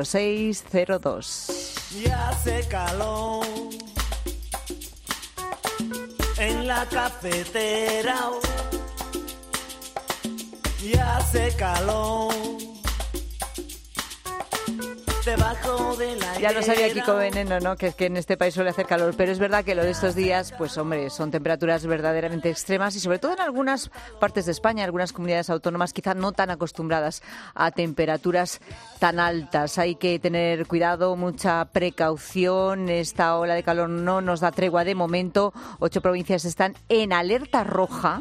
0602. Ya hace calor en la cafetera, ya hace calor debajo de la Ya lo sabía Kiko Veneno, ¿no? Que es que en este país suele hacer calor, pero es verdad que lo de estos días, pues hombre, son temperaturas verdaderamente extremas, y sobre todo en algunas partes de España, algunas comunidades autónomas quizá no tan acostumbradas a temperaturas tan altas. Hay que tener cuidado, mucha precaución. Esta ola de calor no nos da tregua de momento. 8 provincias están en alerta roja,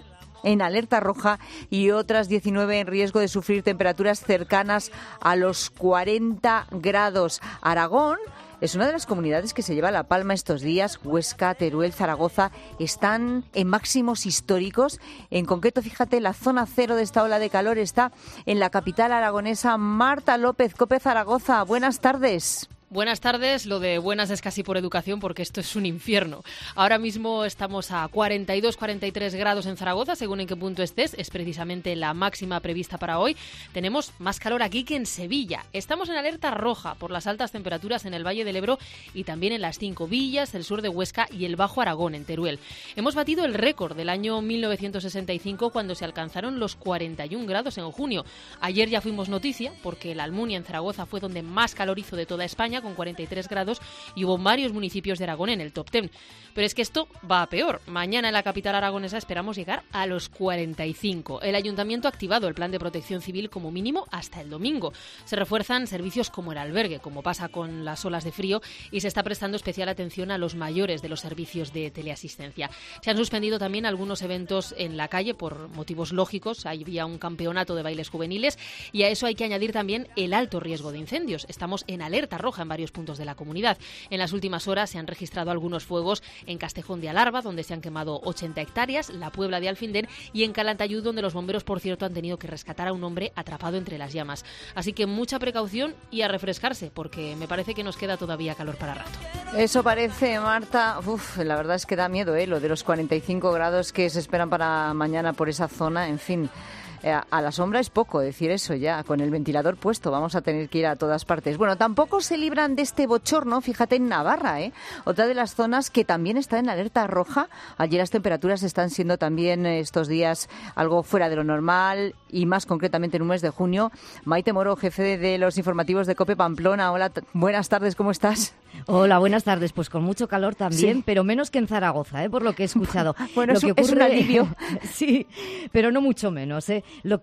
y otras 19 en riesgo de sufrir temperaturas cercanas a los 40 grados. Aragón es una de las comunidades que se lleva la palma estos días. Huesca, Teruel, Zaragoza están en máximos históricos. En concreto, fíjate, la zona cero de esta ola de calor está en la capital aragonesa. Marta López, COPE Zaragoza, buenas tardes. Buenas tardes, lo de buenas es casi por educación porque esto es un infierno. Ahora mismo estamos a 42-43 grados en Zaragoza, según en qué punto estés, es precisamente la máxima prevista para hoy. Tenemos más calor aquí que en Sevilla. Estamos en alerta roja por las altas temperaturas en el Valle del Ebro y también en las 5 villas, el sur de Huesca y el Bajo Aragón, en Teruel. Hemos batido el récord del año 1965 cuando se alcanzaron los 41 grados en junio. Ayer ya fuimos noticia porque la Almunia en Zaragoza fue donde más calor hizo de toda España, con 43 grados, y hubo varios municipios de Aragón en el top 10. Pero es que esto va a peor. Mañana en la capital aragonesa esperamos llegar a los 45. El ayuntamiento ha activado el plan de protección civil como mínimo hasta el domingo. Se refuerzan servicios como el albergue, como pasa con las olas de frío, y se está prestando especial atención a los mayores de los servicios de teleasistencia. Se han suspendido también algunos eventos en la calle por motivos lógicos. Había un campeonato de bailes juveniles y a eso hay que añadir también el alto riesgo de incendios. Estamos en alerta roja en varios puntos de la comunidad. En las últimas horas se han registrado algunos fuegos en Castejón de Alarba, donde se han quemado 80 hectáreas, la Puebla de Alfindén y en Calantayud, donde los bomberos, por cierto, han tenido que rescatar a un hombre atrapado entre las llamas. Así que mucha precaución y a refrescarse, porque me parece que nos queda todavía calor para rato. Eso parece, Marta. La verdad es que da miedo, lo de los 45 grados que se esperan para mañana por esa zona. En fin, a la sombra es poco decir eso ya, con el ventilador puesto vamos a tener que ir a todas partes. Bueno, tampoco se libran de este bochorno, fíjate, en Navarra, otra de las zonas que también está en alerta roja. Allí las temperaturas están siendo también estos días algo fuera de lo normal y más concretamente en un mes de junio. Maite Moro, jefe de los informativos de COPE Pamplona. Hola, buenas tardes, ¿cómo estás? Hola, buenas tardes. Pues con mucho calor también, sí, pero menos que en Zaragoza, por lo que he escuchado. Bueno, lo que es un alivio. Sí, pero no mucho menos. Lo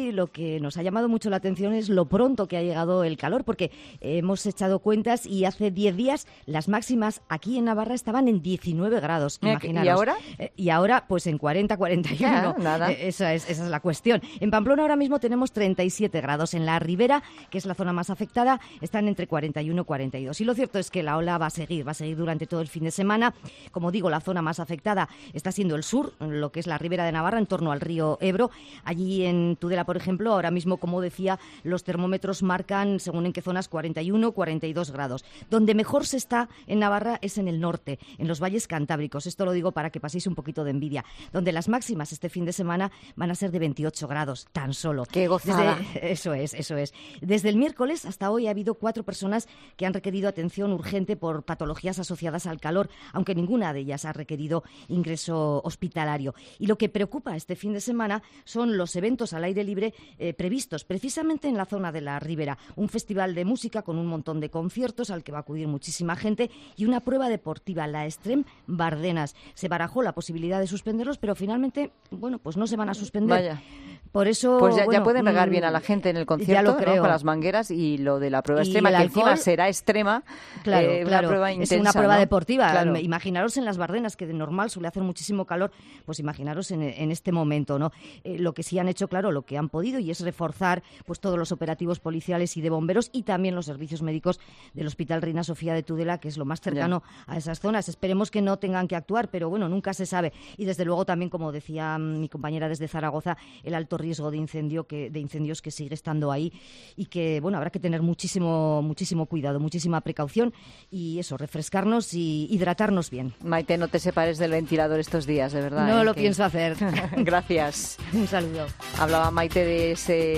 que nos ha llamado mucho la atención es lo pronto que ha llegado el calor, porque hemos echado cuentas y hace 10 días las máximas aquí en Navarra estaban en 19 grados, imaginaros. ¿Y ahora? Y ahora, pues en 40, 41. Ya, nada. Esa es la cuestión. En Pamplona ahora mismo tenemos 37 grados. En la Ribera, que es la zona más afectada, están entre 41 y 42. Y lo cierto es que la ola va a seguir durante todo el fin de semana. Como digo, la zona más afectada está siendo el sur, lo que es la Ribera de Navarra, en torno al río Ebro. Allí en Tudela, por ejemplo, ahora mismo, como decía, los termómetros marcan, según en qué zonas, 41, 42 grados. Donde mejor se está en Navarra es en el norte, en los valles cantábricos. Esto lo digo para que paséis un poquito de envidia. Donde las máximas este fin de semana van a ser de 28 grados, tan solo. ¡Qué gozada! Eso es. Desde el miércoles hasta hoy ha habido 4 personas que han requerido atención urgente por patologías asociadas al calor, aunque ninguna de ellas ha requerido ingreso hospitalario. Y lo que preocupa este fin de semana son los eventos al aire libre previstos precisamente en la zona de la Ribera. Un festival de música con un montón de conciertos al que va a acudir muchísima gente y una prueba deportiva, la Extreme Bardenas. Se barajó la posibilidad de suspenderlos, pero finalmente, pues no se van a suspender. Vaya. Por eso, pues ya pueden regar bien a la gente en el concierto, ya lo creo, ¿no? Con las mangueras, y lo de la prueba extrema, que alcohol, encima será extrema, claro, una prueba intensa, es una prueba, ¿no? deportiva. Claro. Imaginaros en las Bardenas, que de normal suele hacer muchísimo calor, pues imaginaros en este momento, ¿no? Lo que sí han hecho, claro, lo que han podido, y es reforzar pues todos los operativos policiales y de bomberos y también los servicios médicos del Hospital Reina Sofía de Tudela, que es lo más cercano a esas zonas. Esperemos que no tengan que actuar, pero bueno, nunca se sabe. Y desde luego también, como decía mi compañera desde Zaragoza, el alto riesgo de incendios que sigue estando ahí y que, bueno, habrá que tener muchísimo cuidado, muchísima precaución y eso, refrescarnos y hidratarnos bien. Maite, no te separes del ventilador estos días, de verdad. No lo pienso hacer. Gracias. Un saludo. Hablaba Maite de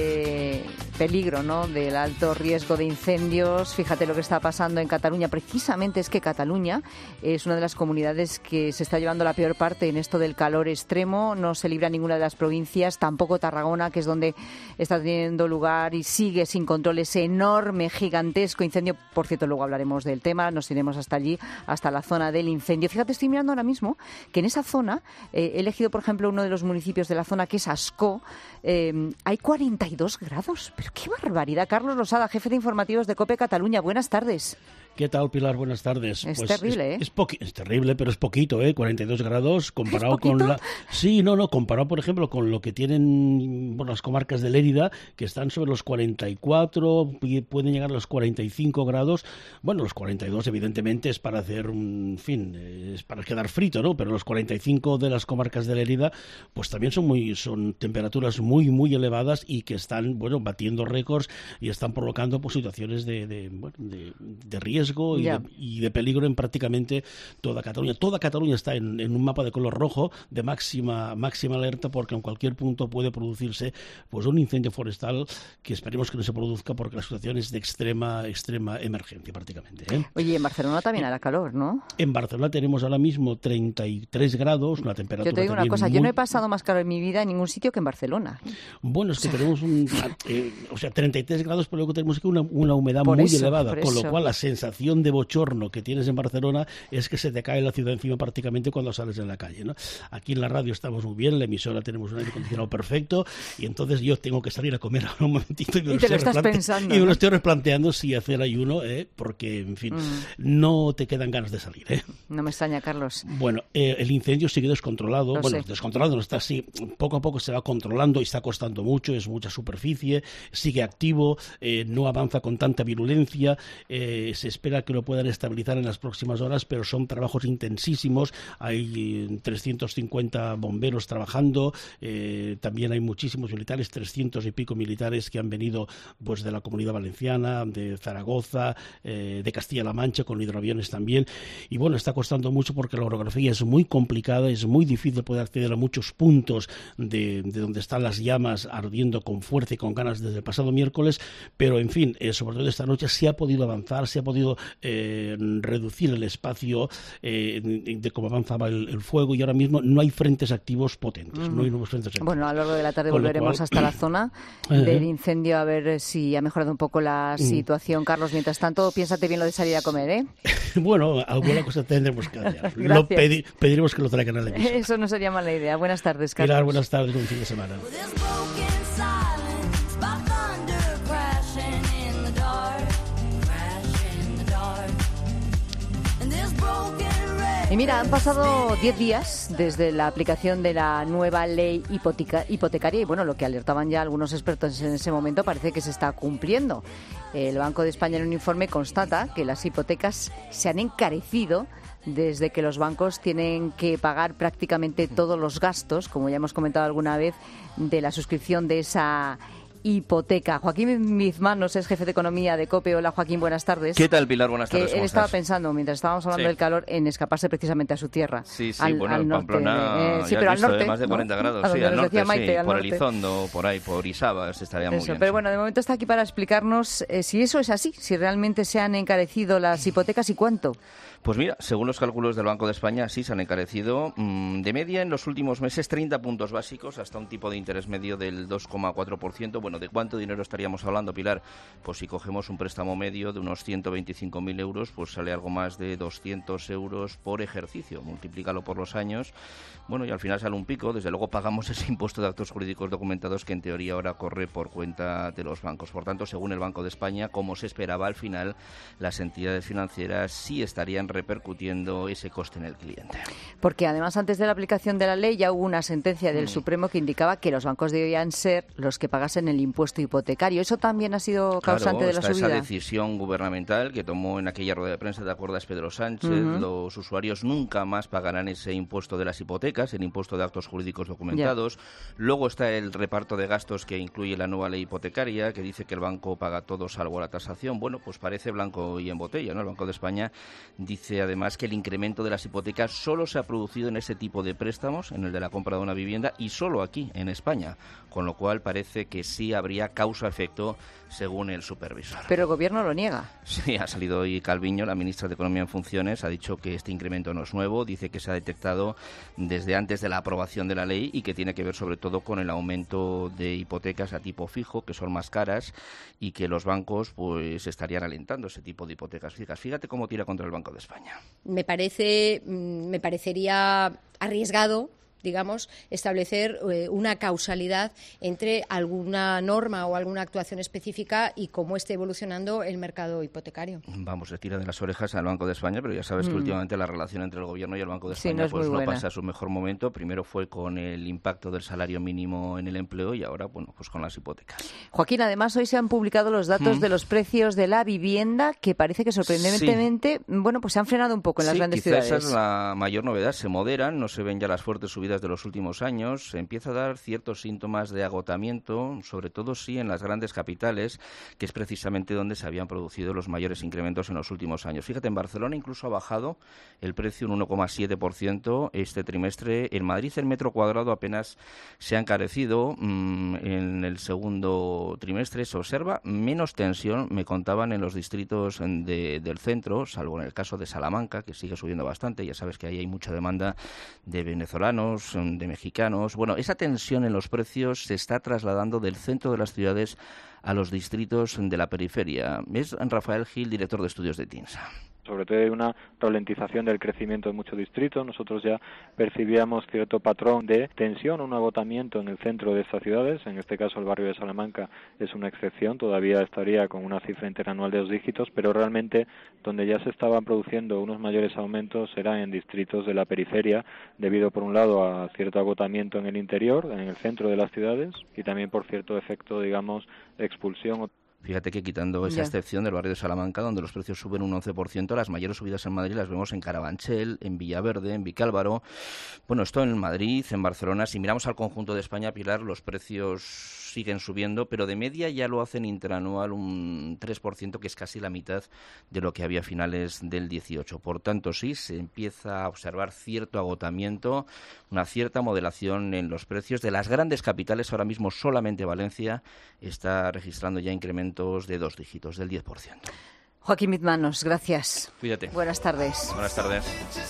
ese peligro, ¿no?, del alto riesgo de incendios. Fíjate lo que está pasando en Cataluña. Precisamente es que Cataluña es una de las comunidades que se está llevando la peor parte en esto del calor extremo. No se libra ninguna de las provincias, tampoco Tarragona, que es donde está teniendo lugar y sigue sin control ese enorme, gigantesco incendio. Por cierto, luego hablaremos del tema, nos iremos hasta allí, hasta la zona del incendio. Fíjate, estoy mirando ahora mismo que en esa zona, he elegido, por ejemplo, uno de los municipios de la zona, que es Ascó, hay 42 grados. Pero qué barbaridad. Carlos Losada, jefe de informativos de COPE Cataluña. Buenas tardes. ¿Qué tal, Pilar? Buenas tardes. Es terrible, ¿eh? Es terrible, pero es poquito, 42 grados comparado ¿Es poquito? con la... Sí, comparado, por ejemplo, con lo que tienen las comarcas de Lérida, que están sobre los 44, pueden llegar a los 45 grados. Bueno, los 42, evidentemente, es para hacer es para quedar frito, ¿no? Pero los 45 de las comarcas de Lérida, pues también son temperaturas muy, muy elevadas y que están, batiendo récords y están provocando pues situaciones de riesgo y de peligro en prácticamente toda Cataluña. Toda Cataluña está en un mapa de color rojo de máxima alerta, porque en cualquier punto puede producirse pues un incendio forestal que esperemos que no se produzca, porque la situación es de extrema emergencia prácticamente. Oye, en Barcelona también hará calor, ¿no? En Barcelona tenemos ahora mismo 33 grados, una temperatura. Yo te digo una cosa, yo no he pasado más calor en mi vida en ningún sitio que en Barcelona. Bueno, es que tenemos 33 grados, pero luego tenemos aquí una humedad muy elevada, con lo cual la sensación sensación de bochorno que tienes en Barcelona es que se te cae la ciudad encima prácticamente cuando sales en la calle, ¿no? Aquí en la radio estamos muy bien, en la emisora tenemos un aire acondicionado perfecto, y entonces yo tengo que salir a comer ahora un momentito y me lo estoy replanteando si hacer ayuno, porque, en fin, no te quedan ganas de salir. No me extraña, Carlos. Bueno, el incendio sigue descontrolado. Descontrolado no está así. Poco a poco se va controlando y está costando mucho, es mucha superficie, sigue activo, no avanza con tanta virulencia. Se espera que lo puedan estabilizar en las próximas horas, pero son trabajos intensísimos. Hay 350 bomberos trabajando, también hay muchísimos militares, 300 y pico militares que han venido pues de la Comunidad Valenciana, de Zaragoza, de Castilla-La Mancha, con hidroaviones también. Y bueno, está costando mucho porque la orografía es muy complicada, es muy difícil poder acceder a muchos puntos de donde están las llamas ardiendo con fuerza y con ganas desde el pasado miércoles, pero en fin, sobre todo esta noche se ha podido avanzar, se ha podido reducir el espacio de cómo avanzaba el fuego, y ahora mismo no hay frentes activos potentes. No hay nuevos frentes activos. Bueno, a lo largo de la tarde volveremos hasta la zona del incendio a ver si ha mejorado un poco la situación. Carlos, mientras tanto, piénsate bien lo de salir a comer, ¿eh? Bueno, alguna cosa tendremos que hacer. Pediremos que lo traigan a la emisora. Eso no sería mala idea. Buenas tardes, Carlos. Pilar, buenas tardes, un fin de semana. Y mira, han pasado 10 días desde la aplicación de la nueva ley hipotecaria y bueno, lo que alertaban ya algunos expertos en ese momento parece que se está cumpliendo. El Banco de España en un informe constata que las hipotecas se han encarecido desde que los bancos tienen que pagar prácticamente todos los gastos, como ya hemos comentado alguna vez, de la suscripción de esa hipoteca. Joaquín Mizmanos es jefe de economía de COPE. Hola, Joaquín, buenas tardes. ¿Qué tal, Pilar? Buenas tardes. Él estaba pensando, mientras estábamos hablando del calor, en escaparse precisamente a su tierra. Sí, bueno, en Pamplona, pero al norte, más de 40 grados. A sí, al norte, Maite, por norte. Elizondo, por ahí, por Isabas, estaría muy bien. Pero bueno, de momento está aquí para explicarnos si eso es así, si realmente se han encarecido las hipotecas y cuánto. Pues mira, según los cálculos del Banco de España, sí se han encarecido de media en los últimos meses 30 puntos básicos, hasta un tipo de interés medio del 2,4%. Bueno, ¿de cuánto dinero estaríamos hablando, Pilar? Pues si cogemos un préstamo medio de unos 125.000 euros, pues sale algo más de 200 euros por ejercicio. Multiplícalo por los años, bueno, y al final sale un pico. Desde luego pagamos ese impuesto de actos jurídicos documentados que en teoría ahora corre por cuenta de los bancos. Por tanto, según el Banco de España, como se esperaba, al final las entidades financieras sí estarían repercutiendo ese coste en el cliente. Porque además antes de la aplicación de la ley ya hubo una sentencia del Supremo que indicaba que los bancos debían ser los que pagasen el impuesto hipotecario. ¿Eso también ha sido causante de la subida? Esa decisión gubernamental que tomó en aquella rueda de prensa, ¿te acuerdas, Pedro Sánchez? Los usuarios nunca más pagarán ese impuesto de las hipotecas, el impuesto de actos jurídicos documentados. Luego está el reparto de gastos que incluye la nueva ley hipotecaria, que dice que el banco paga todo salvo la tasación. Bueno, pues parece blanco y en botella, ¿no? El Banco de España dice además que el incremento de las hipotecas solo se ha producido en ese tipo de préstamos, en el de la compra de una vivienda, y solo aquí, en España, con lo cual parece que sí habría causa-efecto según el supervisor. Pero el Gobierno lo niega. Sí, ha salido hoy Calviño, la ministra de Economía en funciones, ha dicho que este incremento no es nuevo, dice que se ha detectado desde antes de la aprobación de la ley y que tiene que ver sobre todo con el aumento de hipotecas a tipo fijo, que son más caras, y que los bancos pues estarían alentando ese tipo de hipotecas fijas. Fíjate cómo tira contra el Banco de España. Me parecería arriesgado, digamos, establecer una causalidad entre alguna norma o alguna actuación específica y cómo esté evolucionando el mercado hipotecario. Vamos, le tira de las orejas al Banco de España, pero ya sabes que últimamente la relación entre el Gobierno y el Banco de España no pasa a su mejor momento. Primero fue con el impacto del salario mínimo en el empleo y ahora, bueno, pues con las hipotecas. Joaquín, además hoy se han publicado los datos de los precios de la vivienda que parece que sorprendentemente, bueno, pues se han frenado un poco en las grandes ciudades. Esa es la mayor novedad, se moderan, no se ven ya las fuertes subidas de los últimos años, se empieza a dar ciertos síntomas de agotamiento, sobre todo sí en las grandes capitales, que es precisamente donde se habían producido los mayores incrementos en los últimos años. Fíjate, en Barcelona incluso ha bajado el precio un 1,7% este trimestre. En Madrid el metro cuadrado apenas se ha encarecido. En el segundo trimestre se observa menos tensión, me contaban, en los distritos del centro, salvo en el caso de Salamanca, que sigue subiendo bastante. Ya sabes que ahí hay mucha demanda de venezolanos, italianos, de mexicanos. Bueno, esa tensión en los precios se está trasladando del centro de las ciudades a los distritos de la periferia. Es Rafael Gil, director de estudios de TINSA. Sobre todo hay una ralentización del crecimiento en muchos distritos. Nosotros ya percibíamos cierto patrón de tensión, un agotamiento en el centro de estas ciudades. En este caso el barrio de Salamanca es una excepción, todavía estaría con una cifra interanual de 2 dígitos, pero realmente donde ya se estaban produciendo unos mayores aumentos eran en distritos de la periferia, debido por un lado a cierto agotamiento en el interior, en el centro de las ciudades, y también por cierto efecto, digamos, de expulsión. Fíjate que quitando esa excepción del barrio de Salamanca, donde los precios suben un 11%, las mayores subidas en Madrid las vemos en Carabanchel, en Villaverde, en Vicálvaro. Bueno, esto en Madrid, en Barcelona. Si miramos al conjunto de España, Pilar, los precios siguen subiendo, pero de media ya lo hacen interanual un 3%, que es casi la mitad de lo que había a finales del 18. Por tanto, sí, se empieza a observar cierto agotamiento, una cierta moderación en los precios de las grandes capitales. Ahora mismo solamente Valencia está registrando ya incrementos de 2 dígitos, del 10%. Joaquín Mitmanos, gracias. Cuídate. Buenas tardes. Buenas tardes.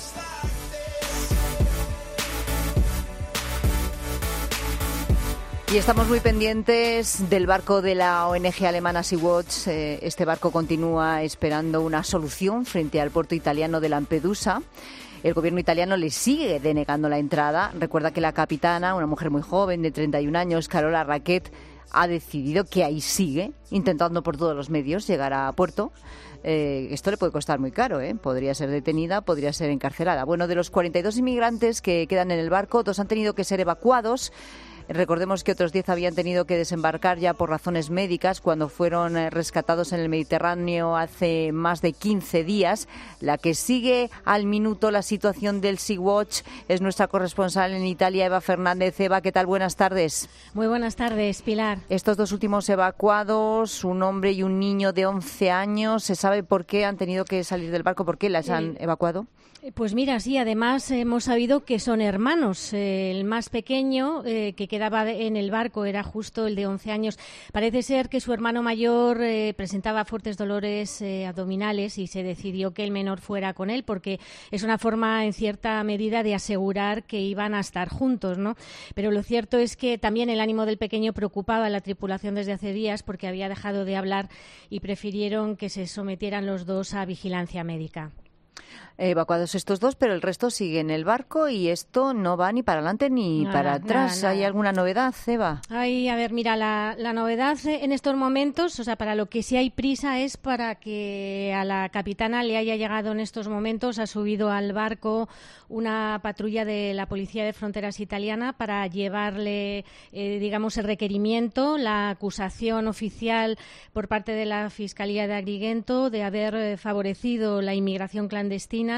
Y estamos muy pendientes del barco de la ONG alemana Sea-Watch. Este barco continúa esperando una solución frente al puerto italiano de Lampedusa. El gobierno italiano le sigue denegando la entrada. Recuerda que la capitana, una mujer muy joven de 31 años, Carola Racket, ha decidido que ahí sigue, intentando por todos los medios llegar a puerto. Esto le puede costar muy caro, podría ser detenida, podría ser encarcelada. Bueno, de los 42 inmigrantes que quedan en el barco, 2 han tenido que ser evacuados. Recordemos que otros 10 habían tenido que desembarcar ya por razones médicas cuando fueron rescatados en el Mediterráneo hace más de 15 días. La que sigue al minuto la situación del Sea-Watch es nuestra corresponsal en Italia, Eva Fernández. Eva, ¿qué tal? Buenas tardes. Muy buenas tardes, Pilar. Estos 2 últimos evacuados, un hombre y un niño de 11 años, ¿se sabe por qué han tenido que salir del barco? ¿Por qué las han evacuado? Pues mira, sí, además hemos sabido que son hermanos. El más pequeño que quedaba en el barco era justo el de 11 años. Parece ser que su hermano mayor presentaba fuertes dolores abdominales y se decidió que el menor fuera con él porque es una forma, en cierta medida, de asegurar que iban a estar juntos, ¿no? Pero lo cierto es que también el ánimo del pequeño preocupaba a la tripulación desde hace días porque había dejado de hablar y prefirieron que se sometieran los 2 a vigilancia médica. Evacuados estos 2, pero el resto sigue en el barco y esto no va ni para adelante ni para atrás. Nada. ¿Hay alguna novedad, Eva? Ay, a ver, mira, la novedad en estos momentos, o sea, para lo que sí hay prisa es para que a la capitana le haya llegado en estos momentos, ha subido al barco una patrulla de la Policía de Fronteras italiana para llevarle, digamos, el requerimiento, la acusación oficial por parte de la Fiscalía de Agrigento de haber favorecido la inmigración clandestina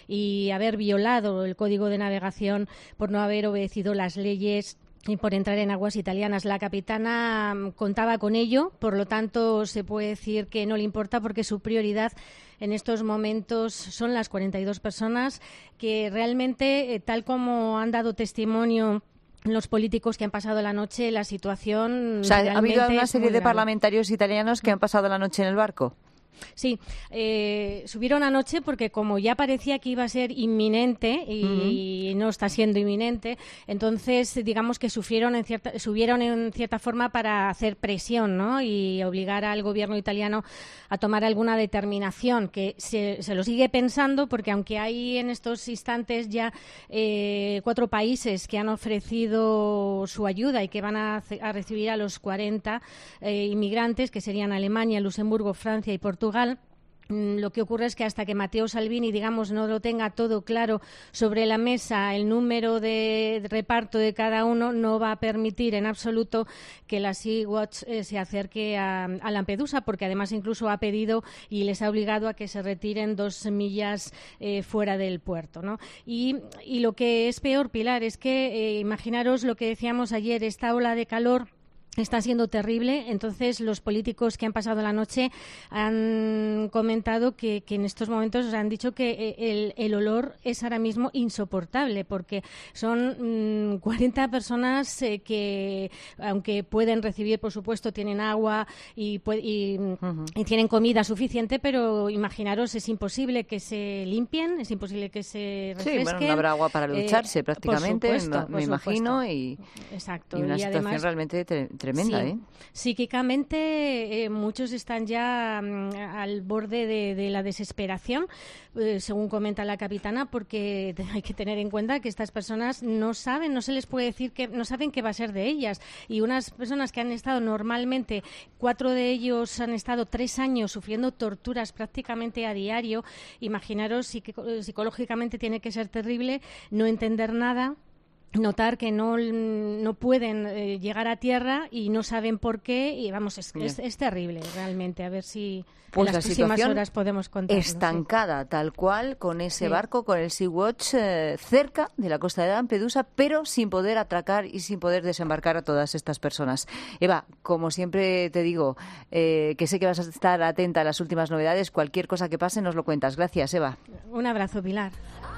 y haber violado el código de navegación por no haber obedecido las leyes y por entrar en aguas italianas. La capitana contaba con ello, por lo tanto se puede decir que no le importa porque su prioridad en estos momentos son las 42 personas que realmente, tal como han dado testimonio los políticos que han pasado la noche, la situación... O sea, ha habido una serie de parlamentarios italianos que han pasado la noche en el barco. Sí, subieron anoche porque como ya parecía que iba a ser inminente y no está siendo inminente, entonces digamos que subieron en cierta forma para hacer presión, ¿no? Y obligar al gobierno italiano a tomar alguna determinación, que se lo sigue pensando porque aunque hay en estos instantes ya 4 países que han ofrecido su ayuda y que van a recibir a los 40 inmigrantes, que serían Alemania, Luxemburgo, Francia y Portugal. Lo que ocurre es que hasta que Matteo Salvini, digamos, no lo tenga todo claro sobre la mesa, el número de reparto de cada uno, no va a permitir en absoluto que la Sea-Watch se acerque a Lampedusa, porque además incluso ha pedido y les ha obligado a que se retiren 2 millas fuera del puerto, ¿no? Y lo que es peor, Pilar, es que imaginaros lo que decíamos ayer, esta ola de calor está siendo terrible. Entonces, los políticos que han pasado la noche han comentado que en estos momentos han dicho que el olor es ahora mismo insoportable, porque son 40 personas que, aunque pueden recibir, por supuesto, tienen agua y tienen comida suficiente, pero imaginaros, es imposible que se limpien, es imposible que se refresquen. Sí, bueno, no habrá agua para ducharse prácticamente, me imagino, exacto. Y una situación además, realmente tremenda, sí. Psíquicamente, muchos están ya al borde de la desesperación, según comenta la capitana, porque hay que tener en cuenta que estas personas no saben, no se les puede decir que no saben qué va a ser de ellas. Y unas personas que han estado normalmente, 4 de ellos han estado 3 años sufriendo torturas prácticamente a diario. Imaginaros, psicológicamente tiene que ser terrible no entender nada, notar que no pueden llegar a tierra y no saben por qué, y vamos, es terrible realmente. A ver si pues en las próximas horas podemos contarlo. Estancada, tal cual, con ese Sí. barco, con el Sea-Watch cerca de la costa de Lampedusa, pero sin poder atracar y sin poder desembarcar a todas estas personas. Eva, como siempre te digo, que sé que vas a estar atenta a las últimas novedades. Cualquier cosa que pase nos lo cuentas. Gracias, Eva. Un abrazo, Pilar.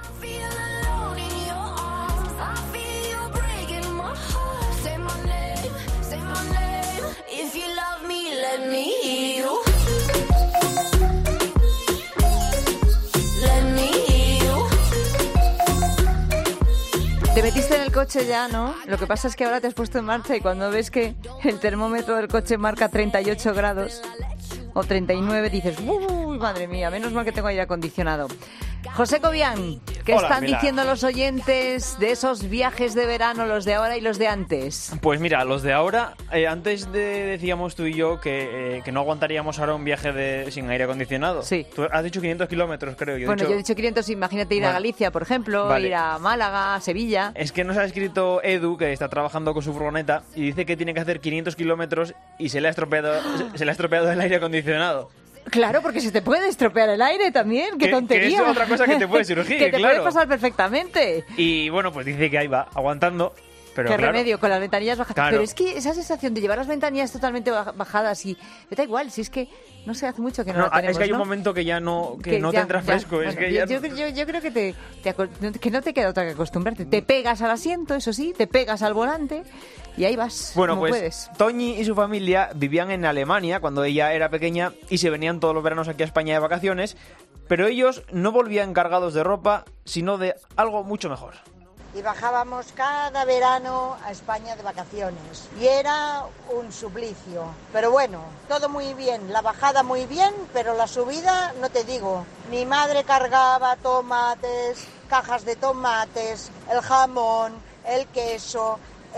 Te metiste en el coche ya, ¿no? Lo que pasa es que ahora te has puesto en marcha y cuando ves que el termómetro del coche marca 38 grados o 39, dices, ¡uy, madre mía! Menos mal que tengo aire acondicionado. José Cobian, ¿qué Hola, están Pilar. diciendo los oyentes de esos viajes de verano, los de ahora y los de antes? Pues mira, los de ahora, antes decíamos tú y yo que no aguantaríamos ahora un viaje sin aire acondicionado. Sí. Tú has dicho 500 kilómetros, creo. Yo he dicho 500, imagínate ir a Vale. Galicia, por ejemplo, Vale. ir a Málaga, a Sevilla. Es que nos ha escrito Edu, que está trabajando con su furgoneta, y dice que tiene que hacer 500 kilómetros y se le ha estropeado el aire acondicionado. Claro, porque se te puede estropear el aire también, qué tontería. Que es otra cosa que te puede surgir, que te claro. puede pasar perfectamente. Y bueno, pues dice que ahí va, aguantando. Pero Qué claro, remedio, con las ventanillas bajadas. Claro. Pero es que esa sensación de llevar las ventanillas totalmente bajadas y me da igual, si es que no sé, hace mucho que no, No, lo tenemos, es que hay un ¿no? momento que ya no te ya, entra fresco. bueno, es que ya... yo creo que que no te queda otra que acostumbrarte. Te pegas al asiento, eso sí, te pegas al volante y ahí vas, Bueno, como pues puedes. Toñi y su familia vivían en Alemania cuando ella era pequeña y se venían todos los veranos aquí a España de vacaciones, pero ellos no volvían cargados de ropa, sino de algo mucho mejor. Y bajábamos cada verano a España de vacaciones. Y era un suplicio. Pero bueno, todo muy bien. La bajada muy bien, pero la subida, no te digo. Mi madre cargaba tomates, cajas de tomates, el jamón, el queso,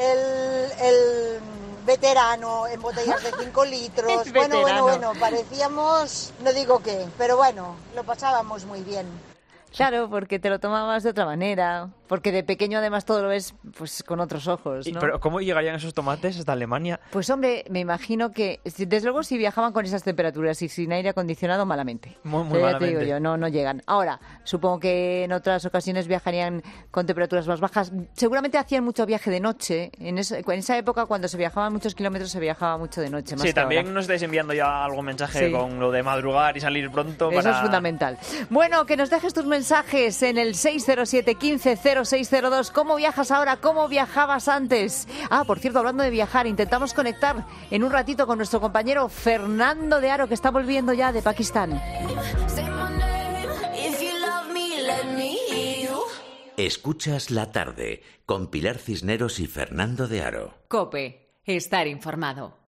el veterano en botellas de 5 litros. Bueno, parecíamos, no digo qué, pero bueno, lo pasábamos muy bien. Claro, porque te lo tomabas de otra manera, porque de pequeño además todo lo ves pues con otros ojos, ¿no? Pero ¿cómo llegarían esos tomates hasta Alemania? Pues hombre, me imagino que, desde luego, si viajaban con esas temperaturas y sin aire acondicionado, malamente. Muy Pero ya malamente. te digo yo, no llegan. Ahora, supongo que en otras ocasiones viajarían con temperaturas más bajas. Seguramente hacían mucho viaje de noche. En esa época, cuando se viajaban muchos kilómetros, se viajaba mucho de noche. Más Sí, que también ahora. nos estáis enviando ya algún mensaje Sí. con lo de madrugar y salir pronto. Eso para... es fundamental. Bueno, que nos dejes tus mensajes en el 607 15 0602. ¿Cómo viajas ahora? ¿Cómo viajabas antes? Ah, por cierto, hablando de viajar, intentamos conectar en un ratito con nuestro compañero Fernando de Aro, que está volviendo ya de Pakistán. Escuchas la tarde con Pilar Cisneros y Fernando de Aro. COPE. Estar informado.